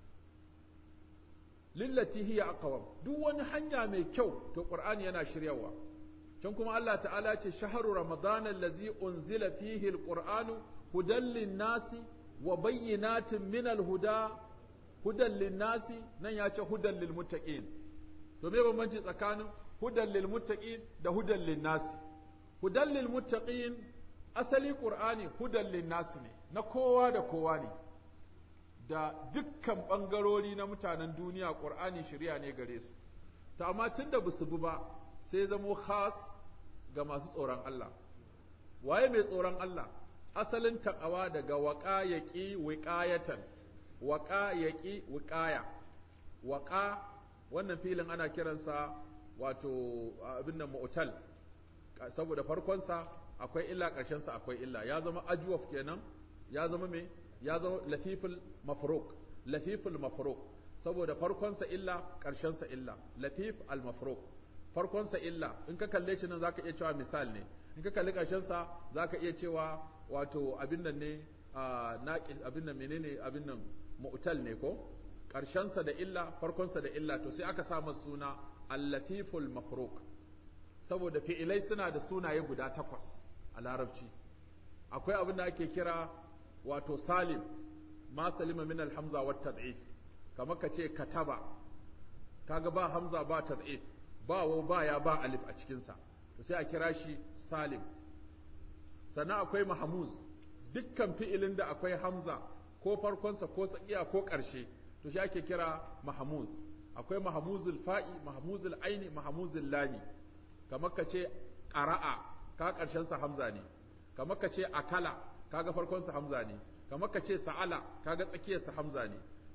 lillati hiya aqwam duk wani hanya mai kyau to qur'ani yana shiryawa can kuma Allah ta'ala ce shahru ramadan allazi unzila fihi alqur'anu hudan lin-nasi wa bayyinatin min al-huda hudan lin-nasi nan ya ce hudan lil-muttaqin to me bambanci tsakanin hudan lil-muttaqin da hudan lin-nasi hudan lil-muttaqin asali qur'ani hudan lin-nasi ne na kowa da kowa ne da dukkan bangarori na mutanen duniya qur'ani shari'a ne gare su to amma tunda basu bi ba sai zamo khas ga masu tsoron Allah waye mai tsoron Allah asalin taqwa daga waqa yaqi wiqayatan waqa yaqi wiqaya waqa wannan filin ana kiransa wato abin nan mu'tal saboda farkon sa akwai illa ƙarshen sa akwai illa ya zama ajwaf kenan ya zama me ya zama lafiful mafruq saboda farkon sa illa ƙarshen sa illa lafif al mafruq farkon sa illa in ka kalle shi nan zaka iya cewa misal ne in ka kalli ƙarshen sa zaka iya cewa wato abin nan ne naqis abin nan menene abin nan mu'tal ne ko ƙarshen sa da illa farkon sa da illa to sai aka sa masa suna al-latiful mafruq saboda fi'ilai suna da sunaye guda 8 a larabci akwai abin da ake kira wato salim ma salima min al-hamza wat tad'if kamar ka ce kataba kaga ba hamza ba tad'if ba waw ba ya ba alif a cikin sa to sai a kira shi salim sannan akwai mahmuz dukkan fi'ilin da akwai hamza ko farkon sa ko tsakiya ko ƙarshe to shi ake kira mahmuz akwai mahmuzul fa'i mahmuzul aini mahmuzul lami kamar ka ce qara'a ka ƙarshen sa hamza ne kamar ka ce akala kaga farkon sa hamza ne kamar ka ce sa'ala kaga tsakiyar sa hamza ne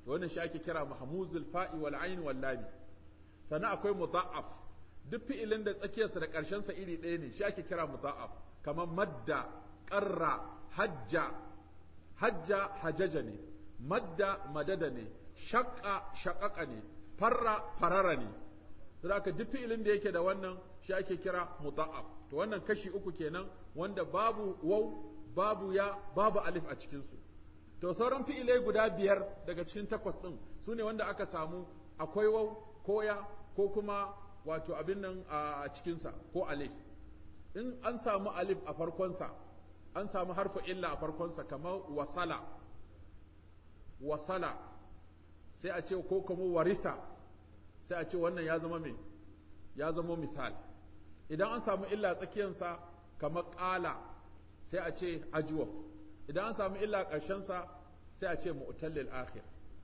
to wannan shi ake kira mahmuzul fa'i wal ayn wal lam sannan akwai mudha'af duk fi'ilin da tsakiyarsa da ƙarshensa iri ɗaya ne shi ake kira mudha'af kamar madda qarra hajja hajaja ne madda madada ne shaqqa shaqaqa ne farara ne saboda duk fi'ilin da yake da wannan shi ake kira mudha'af to wannan kashi uku kenan wanda babu waw babu ya babu alif a cikin su to sauran fi'ilai guda biyar daga cikin takwas din sune wanda aka samu akwai waw ko ya ko kuma wato abin nan a cikin sa ko alif in an samu alif a farkon sa an samu harfu illa a farkon sa kamar wasala sai a ce ko kuma warisa sai a ce wannan ya zama me ya zama misal idan an samu illa tsakiyansa kamar ƙala sai a ce ajwaf idan an samu illa ƙarshensa sai a ce mu'tallil akhir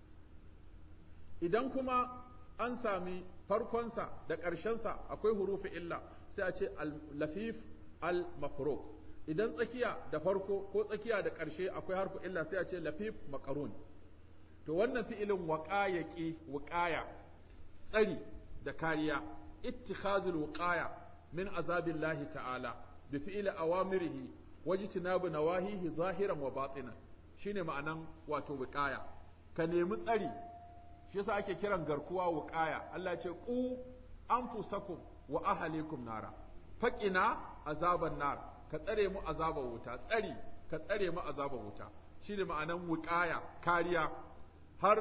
idan kuma an sami farkonsa da ƙarshensa akwai hurufi illa sai a ce al-lafif al-mafruq idan tsakiya da farko ko tsakiya da ƙarshe akwai harfu illa sai a ce lafif maqrun to wannan fi'ilin waqayaqi wuqaya tsari da kariya ittikhazul wuqaya min azabillahi ta'ala bi fi'li awamirihi wajtinabu nawahihi zahiran wa batinan shine ma'anan wato wuqaya ka nemi tsari shi yasa ake kiran garkuwa wuqaya Allah ya ce qu anfusakum wa ahlikum nara faqina azaban nar ka tsare mu azabar wuta tsari ka tsare mu azabar wuta shine ma'anan wuqaya kariya har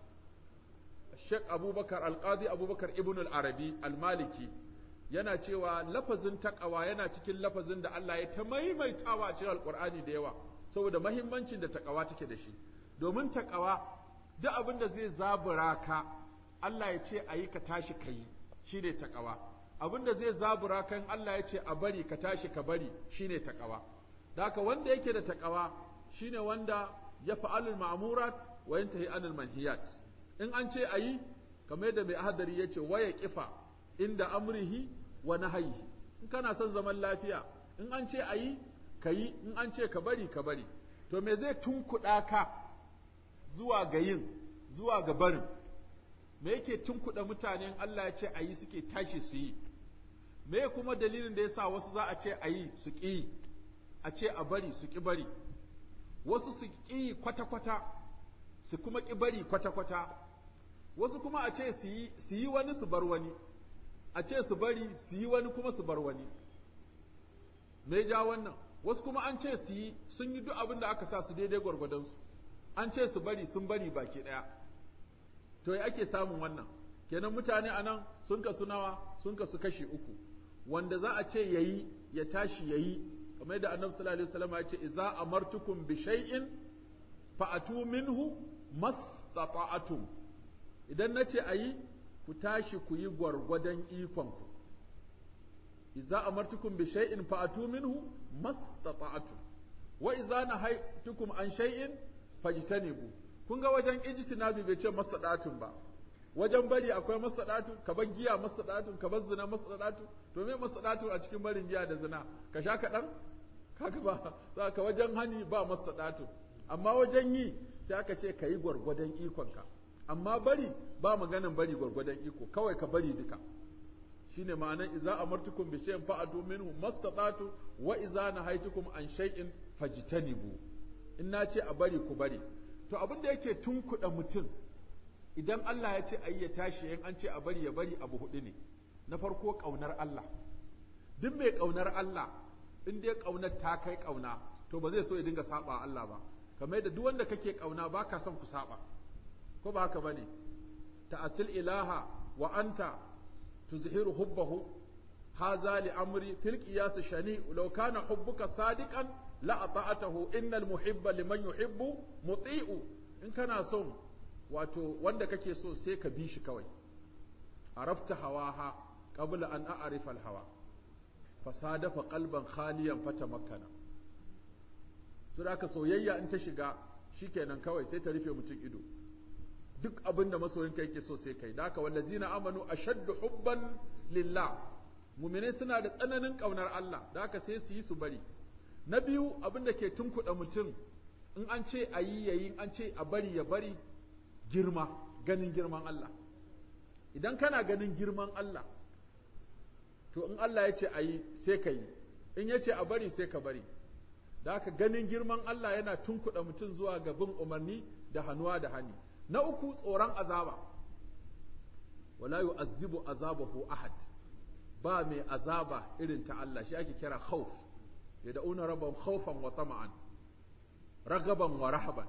Sheikh Abubakar Al-Qadi Abubakar Ibn Al-Arabi Al-Maliki yana cewa lafazin taqwa yana cikin lafazin da Allah ya ta maimaitawa a cikin Al-Qur'ani da yawa saboda muhimmancin da taqwa take da shi domin taqwa duk abin da zai zabura ka Allah ya ce ayi ka tashi kai shine taqwa abin da zai zabura kan Allah ya ce a bari ka tashi ka bari shine taqwa haka wanda yake da taqwa shine wanda ya fa'alul ma'murat wa yantahi anil manhiyat in an ce ayi kamar yadda mai ahadari ya ce waya kifa inda amrihi wa nahyihi in kana son zaman lafiya in an ce ayi kayi in an ce ka bari ka bari to me zai tunkuɗa ka zuwa ga yin zuwa ga barin me yake tunkuɗa mutane Allah ya ce ayi suke tashi su yi me kuma dalilin da yasa wasu za a ce ayi su ƙi a ce a bari su ƙi bari wasu su ƙi kwata-kwata su kuma ƙi bari kwata-kwata wasu kuma a ce su yi wani su bar wani a ce su bari su yi wani kuma su bar wani me ja wannan wasu kuma an ce su yi sun yi duk abin da aka sa su daidai gwargwadonsu an ce su bari sun bari baki ɗaya to ya ake samun wannan kenan mutane a nan sun kasu nawa sun kasu kashi uku wanda za a ce yayi ya tashi yayi kamar yadda annabi sallallahu alaihi wasallam ya ce idza amartukum bi shay'in fa'atu minhu mastata'atum idan nace ayi ku tashi ku yi gwargwadon ikonku idza amartukum bi shay'in fa'atu minhu mastata'atum wa idza nahaytukum an shay'in fajtanibu kun ga wajen ijtinabi bai ce mastata'atum ba wajen bari akwai mastata'atum ka bar giya mastata'atum ka bar zina mastata'atum to me mastata'atum a cikin barin giya da zina ka sha kaɗan kaga ba za ka wajen hani ba mastata'atum amma wajen yi sai aka ce ka yi gwargwadon ikonka amma bari ba maganan bari gwargwadon iko kawai ka bari duka shine ma'anan idza amartukum bi shay'in fa'atu minhu mastata'tu wa idza nahaytukum an shay'in fajtanibu in na ce a bari ku bari to abin da yake tunkuɗa mutum idan Allah ya ce ayi ya tashi in an ce a bari ya bari abu hudu ne na farko kaunar Allah duk mai kaunar Allah in dai kaunar ta kai kauna to ba zai so ya dinga saba Allah ba kamar da duk wanda kake kauna baka son ku saba ko ba haka bane ta'asil ilaha wa anta tuzhiru hubbahu hadha li amri fil qiyas shani law kana hubbuka sadiqan la ata'atahu innal muhibba liman yuhibbu muti'u in kana son wato wanda kake so sai ka bi shi kawai arafta hawaha qabla an a'rifa al hawa fasadafa qalban khaliyan fatamakkana to da ka soyayya in ta shiga shikenan kawai sai ta rufe mutum ido duk abin da masoyinka yake so sai kai da haka wallazina amanu ashaddu hubban lillah mu'minai suna da tsananin kaunar Allah da haka sai su yi su bari na biyu abin da ke tunkuɗa mutum in an ce a yi yayin an ce a bari ya bari girma, ganin girman Allah. Idan kana ganin girman Allah, to in Allah ya ce a yi sai ka yi, in ya ce a bari sai ka bari. Da haka ganin girman Allah yana tunkuɗa mutum zuwa ga bin umarni da hannuwa da hani. Na uku, tsoron azaba. Wala yu'azzibu azabahu ahad. Ba mai azaba irin ta Allah, shi ake kira khawf. Yad'una rabbahum khawfan wa tama'an, ragaban wa rahaban.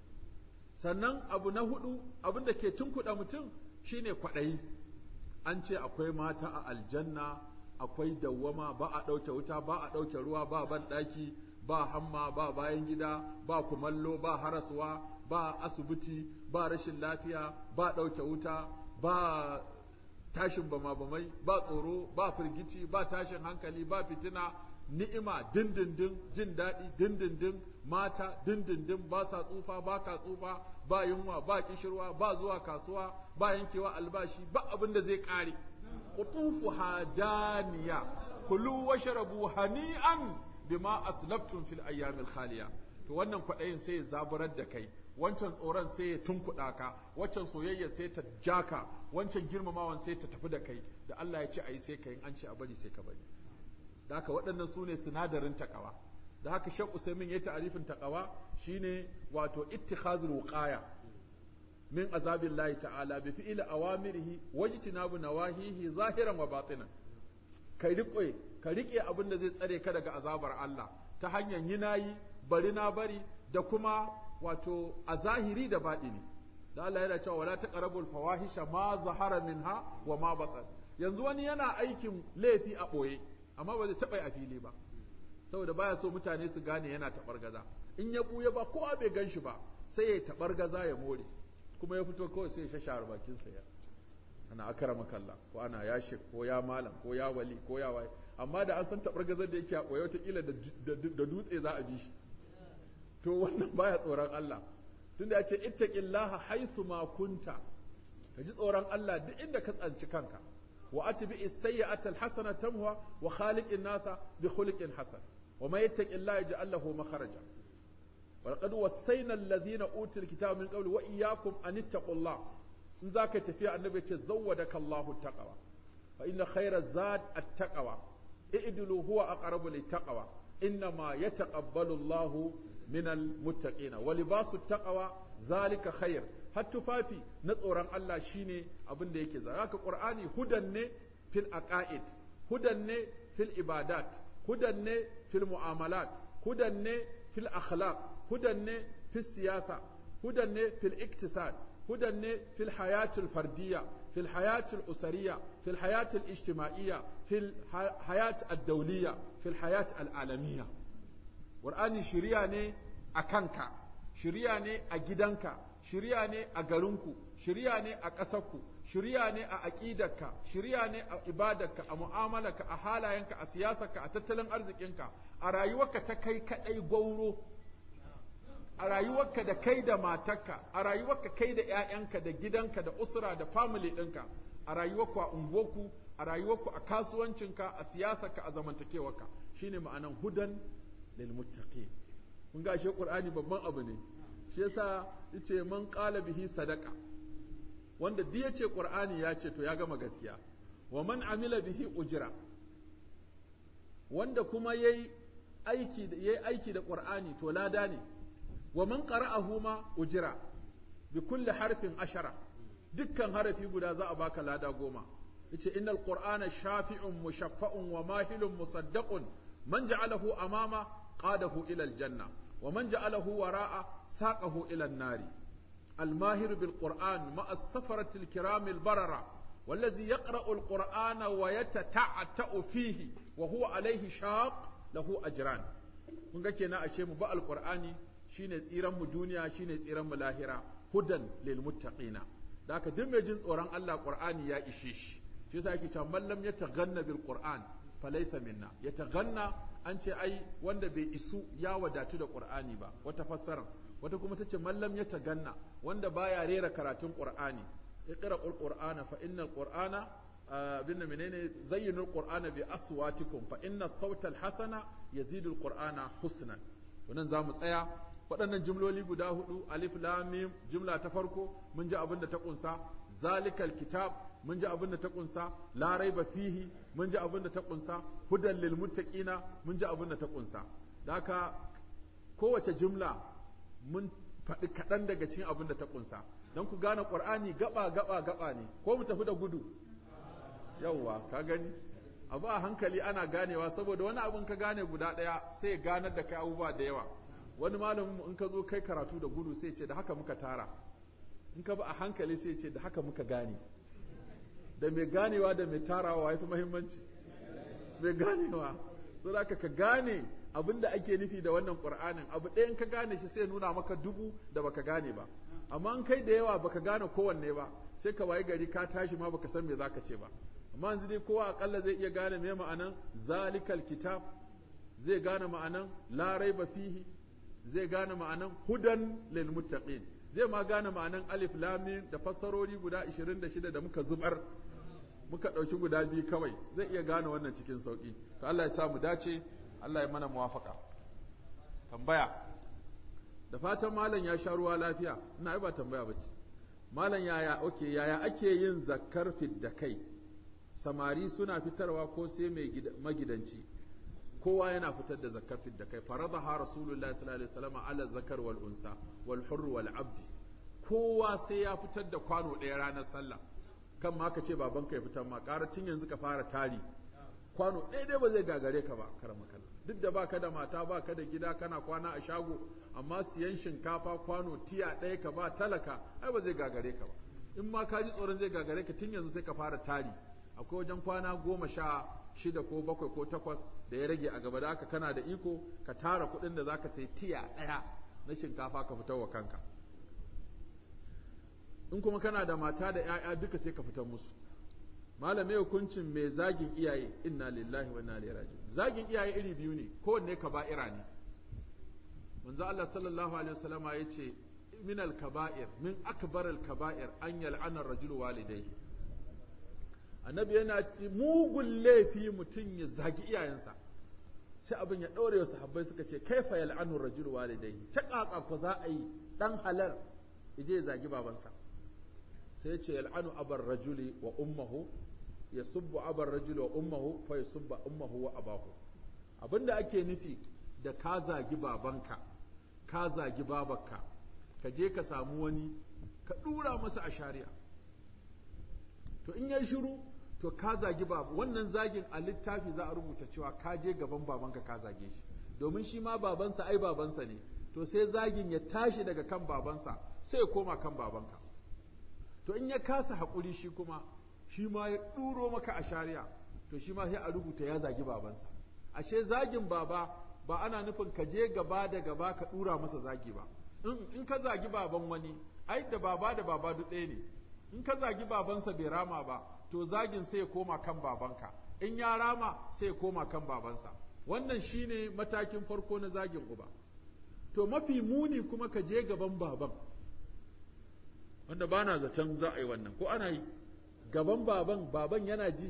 Sannan abu na hudu, abin da ke tunkuɗa mutum shine kwaɗayi. An ce akwai mata a aljanna, akwai dawwama, ba a ɗauke wuta, ba a ɗauke ruwa, ba ban ɗaki, ba hamma, ba bayan gida, ba kumallo, ba haraswa, ba asibiti, ba rashin lafiya, ba ɗauke wuta, ba tashin bama-bamai, ba tsoro, ba firgici, ba tashin hankali, ba fitina, ni'ima dindindin, jin daɗi dindindin, mata dindindin, ba sa tsufa, ba ka tsufa, ba yunwa, ba kishirwa, ba zuwa kasuwa, ba yankewa albashi, ba abin da zai ƙare. Qutufu hadaniya, kulu washrabu hani'an bima aslaftum fil ayyamil khaliya. To wannan kwaɗayin sai ya zaburar da kai, wancan tsoron sai ya tunkuɗa ka, wancan soyayya sai ta ja ka, wancan girmamawan sai ta tafi da kai, da Allah ya ce a yi sai ka yi, an ce a bari sai ka bari. Da haka waɗannan su ne sinadarin taƙawa. Da haka Shek Usaimin ya ta'arifin taƙawa shine wato ittikhazul wuqaya min azabillahi ta'ala bi fi'li awamirihi wajtinabu nawahihi zahiran wa batinan. Ka riƙe abin da zai tsare ka daga azabar Allah ta hanyar yi nayi, bari na bari, da kuma wato a zahiri da baɗini. Da Allah yana cewa wala taqrabul fawahisha ma zahara minha wa ma batan. Yanzu wani yana aikin laifi a ɓoye, amma ba zai taɓa a fili ba, saboda baya so mutane su gane yana taɓargaza. In ya ɓuya ba kowa bai gan shi ba, sai ya taɓargaza ya more, kuma ya fito kawai sai ya shashara bakinsa ya ana akarama kalla, ko ana ya shek, ko ya malam, ko ya wali, ko ya waye. Amma da an san taɓargazar da yake a ɓoye, wataƙila da dutse za a bi shi. To wannan baya tsoron Allah, tunda ya ce ittaqillaha haythu ma kunta, ka ji tsoron Allah duk inda ka tsanci kanka. Wa atbi as-sayyi'ata al-hasana tamhuha wa khaliqin nasa bi khuluqin hasan wa may yattaqillaha yaj'al lahu makhraja wa laqad wassayna alladhina utul kitaba min qabli wa iyyakum an ittaqullah. In zaka tafiya annabi ce zawwadaka Allahu taqwa fa inna khayra zad at-taqwa i'dilu huwa aqrabu lit-taqwa innama yataqabbalu Allahu minal muttaqina wa libasu taqwa zalika khair. Har tufafi na tsoron Allah shine abin da yake zara. Haka Qur'ani hudan ne fil aqaid, hudan ne fil ibadat, hudan ne fil mu'amalat, hudan ne fil akhlaq, hudan ne fil siyasa, hudan ne fil iktisad, hudan ne fil hayatil fardiyya, fil hayatil usariyya, fil hayatil ijtima'iyya, fil hayat ad-dawliyya, fil hayat al-alamiyya. Qur'ani shiriya ne a kanka, shiriya ne a gidanka, shiriya ne a garinku, shiriya ne a ƙasarku, shiriya ne a aƙidarka, shiriya ne a ibadarka, a mu'amalarka, a halayenka, a siyasarka, a tattalin arzikinka, a rayuwarka ta kai kaɗai gwauro, a rayuwarka da kai da matarka, a rayuwarka kai da ‘ya'yanka, da gidanka, da usura, da family ɗinka, a rayuwarku a unguwarku, a rayuwarku a kasuwancinka, a siyasarka, a zamantakewarka. Shine ma'anan hudan lil muttaqin. Kun ga shi Qur'ani babban abu ne. Shi yasa yace man qala bihi sadaqa, wanda duk yace Qur'ani ya ce to ya gama gaskiya. Wa man amila bihi ujra, wanda kuma yayi aiki da Qur'ani to lada ne. Wa man qara'ahu ma ujra bi kulli harfin ashara, dukkan harafi guda za a baka lada 10. Yace innal qur'ana shafi'un mushaffa'un wa mahilun musaddaqun man ja'alahu amama qadahu ila aljanna wa man ja'alahu wara'a saqahu ila an-nari. الماهر بالقرآن مع السفرة الكرام البررة والذي يقرأ القرآن ويتتعتأ فيه وهو عليه شاق له أجران. kun ga kenan ashe mu ba alqur'ani shine tsiran mu duniya, shine tsiran mu lahira, hudan lil muttaqina. Da haka duk mai jin tsoron Allah qur'ani ya ishe shi. Shi yasa yake cewa man lam yataghanna bil qur'an falaysa minna. Yataghanna an ce ai wanda bai isu ya wadatu da qur'ani ba, wata fassara. Wata kuma tace mallam ya taganna, wanda baya rera karatun Qur'ani. Iqra'ul Qur'ana fa innal Qur'ana binna menene zayyinul Qur'ana bi aswatikum fa inna sawtal hasana yazidul Qur'ana husnan. Wannan zamu tsaya waɗannan jumloli guda hudu alif lam mim jumla ta farko mun ji abin da ta kunsa zalikal kitab mun ji abin da ta kunsa la raiba fihi mun ji abin da ta kunsa hudan lil muttaqina mun ji abin da ta kunsa da haka kowace jumla mun faɗi kaɗan daga cikin abin da ta kunsa don ku gane ƙur'ani gaba ne ko mu tafi da gudu yawwa ka gani abu a hankali ana ganewa saboda wani abin ka gane guda ɗaya sai ya ganar da kai abubuwa da yawa wani malamin in ka zo kai karatu da gudu sai ce da haka muka tara in ka bi a hankali sai ce da haka muka gane da mai ganewa da mai tarawa ya fi muhimmanci mai ganewa so da ka gane abin da ake nufi da wannan ƙur'anin abu ɗaya in ka gane shi sai nuna maka dubu da baka gane ba amma in kai da yawa baka gane kowanne ba sai ka wayi gari ka tashi ma baka san me zaka ce ba amma yanzu dai kowa akalla zai iya gane me ma'anan zalikal kitab zai gane ma'anan la raiba fihi zai gane ma'anan hudan lil muttaqin zai ma gane ma'anan alif lam mim da fassarori guda 26 da muka zubar muka dauki guda biyu kawai zai iya gane wannan cikin sauki to Allah ya sa mu dace Allah ya mana muwafaka tambaya da fatan malam ya sha ruwa lafiya ina ai ba tambaya bace malam yaya ake yin zakkar fidda kai samari suna fitarwa ko sai mai magidanci kowa yana fitar da zakkar fidda kai faradaha rasulullahi sallallahu alaihi wasallam ala zakar wal unsa wal hurr wal abd kowa sai ya fitar da kwano ɗaya ranar sallah kan ma ka ce babanka ya fitar ma tun yanzu ka fara tari kwano ɗaya dai ba zai gagare ka ba karamakalla duk da baka da mata baka da gida kana kwana a shago amma siyan shinkafa kwano tiya ɗaya ka ba talaka ai ba zai gagare ka ba in ma ka ji tsoron zai gagare ka tun yanzu sai ka fara tari akwai wajen kwana 16 ko 7 ko 8 da ya rage a gaba da haka kana da iko ka tara kuɗin da zaka sai tiya ɗaya na shinkafa ka fitar wa kanka in kuma kana da mata da 'ya'ya duka sai ka fitar musu malamai hukuncin mai zagin iyaye inna lillahi wa inna ilaihi raji'un zagin iyaye iri biyu ne kowanne kaba'ira ne manzo Allah sallallahu alaihi wasallama yace min al-kaba'ir min akbar al-kaba'ir an yal'ana ar-rajul walidayhi annabi yana mugun laifi mutum ya zagi iyayensa sai abin ya daure wa sahabbai suka ce kaifa yal'anu ar-rajul walidayhi ta kaka ko za a yi dan halal yaje ya zagi babansa sai ya ce yal'anu abar rajuli wa ummuhu yasubbu abar rajuli wa ummuhu fa yasubbu ummuhu wa abahu abinda ake nufi da ka zagi babanka ka zagi babarka ka je ka samu wani ka dura masa a shari'a to in ya shiru to ka zagi babu wannan zagin a littafi za a rubuta cewa ka je gaban babanka ka zage shi domin shi ma babansa ai babansa ne to sai zagin ya tashi daga kan babansa sai ya koma kan babanka to in ya kasa haƙuri shi kuma shi ma ya ɗuro maka a shari'a to shi ma sai a rubuta ya zagi babansa ashe zagin baba ba ana nufin ka je gaba da gaba ka ɗura masa zagi ba in ka zagi baban wani ai da baba duk ɗaya ne in ka zagi babansa bai rama ba to zagin sai ya koma kan babanka in ya rama sai ya koma kan babansa wannan shine matakin farko na zagin uba to mafi muni kuma ka je gaban baban wanda ba na zaton za a yi wannan ko ana yi gaban baban yana ji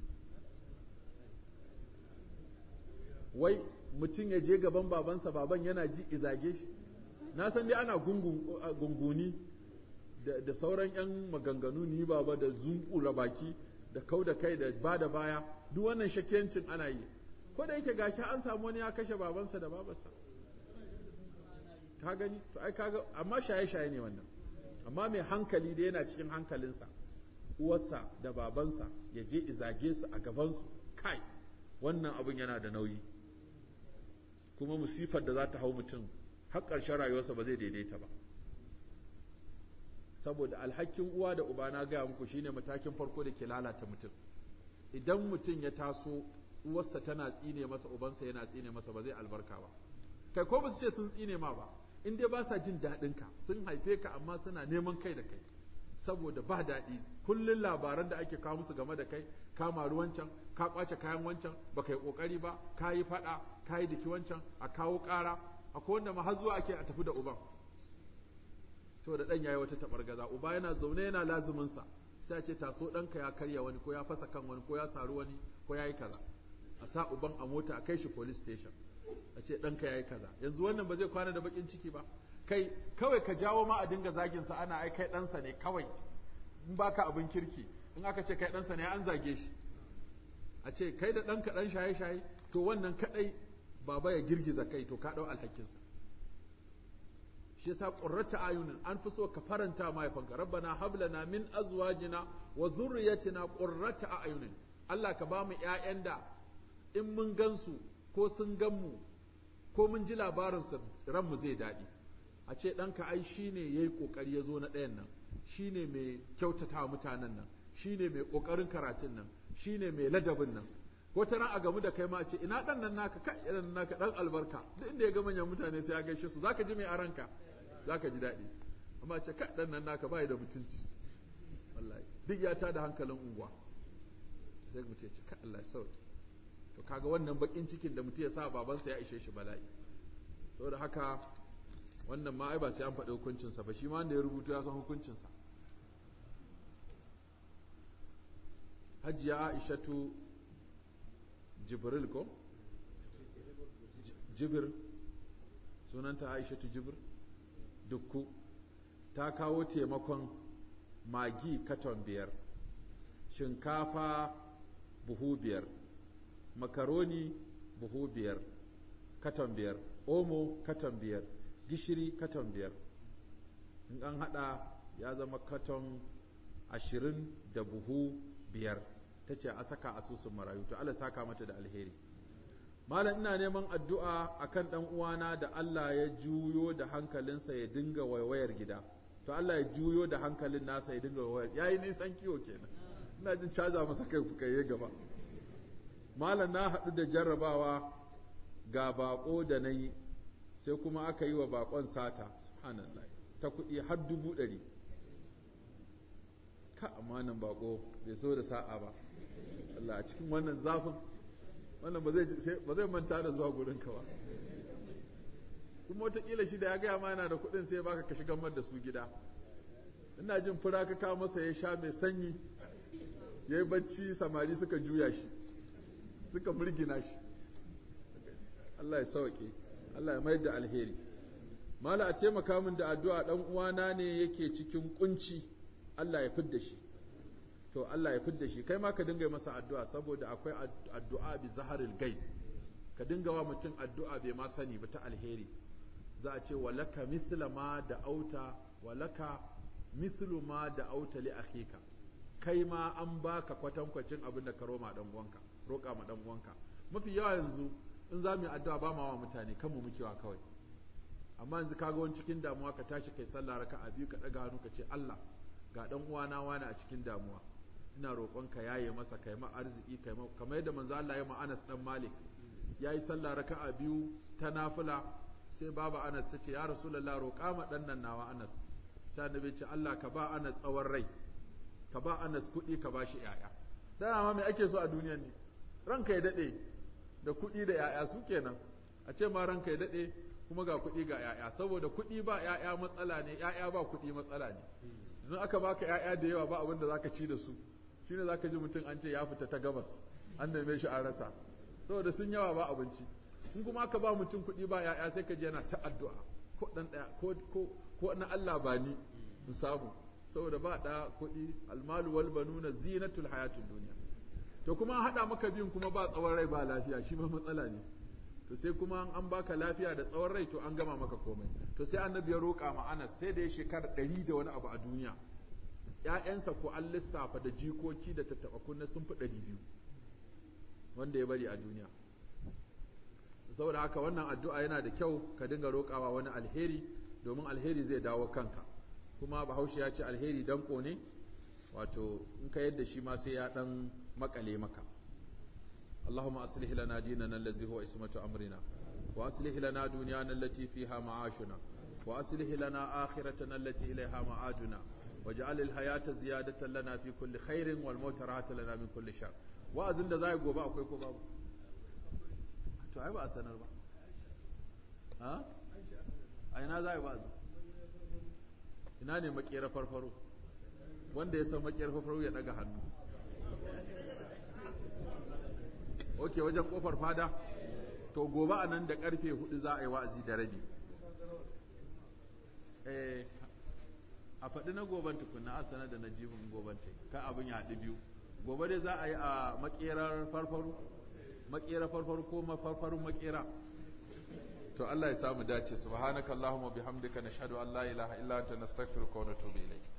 wai mutum ya je gaban babansa baban yana ji izage shi na san dai ana gunguni da sauran 'yan maganganu ni baba da zunkura baki da kau da kai da ba da baya duk wannan shakiyancin ana yi ko da yake gashi an samu wani ya kashe babansa da babarsa ka gani to ai kaga amma shaye-shaye ne wannan amma mai hankali da yana cikin hankalinsa uwarsa da babansa ya je izage su a gabansu kai wannan abin yana da nauyi kuma musifar da za ta hau mutum har ƙarshen rayuwarsa ba zai daidaita ba saboda alhakin uwa da uba na gaya muku shine matakin farko da ke lalata mutum idan mutum ya taso uwarsa tana tsine masa ubansa yana tsine masa ba zai albarka ba kai ko ba su ce sun tsine ma ba in dai ba sa jin daɗin ka sun haife ka amma suna neman kai da kai saboda ba daɗi kullun labaran da ake kawo musu game da kai ka maru wancan ka kwace kayan wancan ba kai kokari ba ka yi faɗa ka yi diki wancan a kawo ƙara akwai wanda ma har zuwa ake a tafi da uban to da ɗan yayi wata tabargaza uba yana zaune yana lazumin sa sai a ce taso ɗanka ya karya wani ko ya fasa kan wani ko ya saru wani ko ya yi kaza a sa uban a mota a kai shi police station a ce ɗanka ya yi kaza, yanzu wannan ba zai kwana da bakin ciki ba. Kai kawai ka jawo ma a dinga zaginsa ana ai kai ɗansa ne kawai, in baka abin kirki, in aka ce kai ɗansa ne an zage shi, a ce kai da ɗanka ɗan shaye-shaye, to wannan kaɗai baba ya girgiza kai, to ka ɗau alhakinsa. Shi yasa qurrata ayunin, an fi so ka faranta mahaifanka, rabbana hab lana min azwajina wa zurriyyatina qurrata ayunin. Allah ka ba mu ƴaƴan da in mun gansu ko sun gan mu ko mun ji labarin su ranmu zai daɗi. A ce ɗanka ai shine yayi kokari ya zo na ɗayan nan, shine mai kyautata mutanen nan, shine mai kokarin karatun nan, shine mai ladabin nan. Ko ta ran a gamu da kai ma a ce ina ɗan nan naka, kai ɗan naka ɗan albarka, duk inda ya ga manyan mutane sai ya gaishe su, zaka ji mai a ranka, zaka ji daɗi. Amma a ce kai ɗan nan naka bai da mutunci, wallahi duk ya tada hankalin unguwa. Sai mutum ya ce kai Allah ya sauke. To kaga wannan bakin cikin da mutum ya sa babansa ya ishe shi bala'i. Saboda haka wannan ma ai ba sai an faɗi hukuncinsa ba, shi ma wanda ya rubuta ya san hukuncinsa. Hajiya Aishatu Jibril ko? Jibir, sunanta Aishatu Jibir Dukku, ta kawo taimakon magi katon 5, shinkafa buhu 5, makaroni buhu 5, katon 5, omo katon 5, gishiri katon 5. In an hada ya zama katon 20 da buhu 5. Ta ce a saka asusun marayu, to Allah saka mata da alheri. Malam ina neman addu'a akan dan uwana da Allah ya juyo da hankalinsa ya dinga waiwayar gida. To Allah ya juyo da hankalin nasa ya dinga waiwayar. Yayi nisan kiwo kenan. Ina jin caza masa kai kuka yi gaba. Malam na haɗu da jarrabawa ga bako da nayi, sai kuma aka yi wa bakon sata, subhanallah, ta kuɗi har 100,000. Ka amanan bako bai so da sa'a ba. Allah a cikin wannan zafin, wannan ba zai manta da zuwa gurinka ba. Kuma wataƙila shi da ya gaya ma yana da kuɗin sai baka ka shigar da su gida. Ina jin fura ka kawo masa ya sha mai sanyi, ya yi bacci, samari suka juya shi, suka murgina shi. Allah ya sauke, Allah ya mayar da alheri. Mala a taimaka min da addu'a, ɗan uwana ne yake cikin kunci, Allah ya fidda shi. To Allah ya fidda shi, kai ma ka dinga masa addu'a, saboda akwai addu'a bi zaharil gaib, ka dinga wa mutum addu'a bai ma sani ba ta alheri. Za a ce walaka mithla ma da auta, walaka mithlu ma da auta li akhika, kai ma an baka kwatankwacin abin da ka roƙa ma dan uwanka. Mafi yawa yanzu in za mu yi addu'a ba ma wa mutane, kan mu mukewa kawai. Amma yanzu kaga wani cikin damuwa ka tashi kai sallah raka'a biyu, ka ɗaga hannu ka ce Allah ga dan uwana wani a cikin damuwa, ina roƙonka yaye masa, kai ma arziki, kai ma kamar yadda manzo Allah ya ma Anas dan Malik, yayi sallah raka'a biyu ta nafila, sai baba Anas ta ce ya Rasulullah roƙa ma dan nan nawa Anas. Sai annabi ce Allah ka ba Anas tsawon rai, ka ba Anas kuɗi, ka ba shi ƴaƴa. Dana ma me ake so a duniyar ne? Ranka ya dade da kuɗi da ƴaƴa su kenan. A ce ma ranka ya dade kuma ga kuɗi ga ƴaƴa, saboda kuɗi ba ƴaƴa matsala ne, ƴaƴa ba kuɗi matsala ne. Idan aka baka ƴaƴa da yawa ba abin da zaka ci da su, shine zaka ji mutum an ce ya fita ta gabas, an neme shi an rasa, saboda sun yawa ba abinci. In kuma aka ba mutum kuɗi ba ƴaƴa sai ka ji yana ta addu'a, ko dan ɗaya ko na Allah ba ni in samu, saboda ba da kuɗi, almalu wal banuna zinatul hayatid dunya. To kuma an haɗa maka biyun kuma ba tsawon rai ba lafiya, shi ma matsala ne. To sai kuma an baka lafiya da tsawon rai, to an gama maka komai. To sai annabi ya roƙa ma Anas, sai da ya shekara 100 da wani abu a duniya, ‘ya'yansa ko an lissafa da jikoki da tattaɓa kunna sun fi 200 wanda ya bari a duniya. Saboda haka wannan addu'a yana da kyau ka dinga roƙawa wani alheri, domin alheri zai dawo kanka. Kuma Bahaushe ya ce alheri danƙo ne, wato in ka yadda shi ma sai ya ɗan makale maka. اللهم أصلح لنا ديننا الذي هو عصمة أمرنا، وأصلح لنا دنيانا التي فيها معاشنا، وأصلح لنا آخرتنا التي إليها معادنا، واجعل الحياة زيادة لنا في كل خير والموت راحة لنا من كل شر. وأذن da za go ba akwai ko babu? To ai ba a sanar ba. Ha? A ina za ba? Ina ne makera farfaro? Wanda ya san makera farfaro ya daga hannu. Okay, wajen kofar fada to gobe a nan da karfe 4 za a yi wa'azi da rabi a faɗi na goben tukunna a sanar da na jihun goben ta kan abin ya haɗu biyu gobe dai za a yi a makerar farfaru ko mafarfarun makera to Allah ya samu dace subhanakallahumma bihamdika nashhadu an la ilaha illa anta nastaghfiruka wa natubu ilayk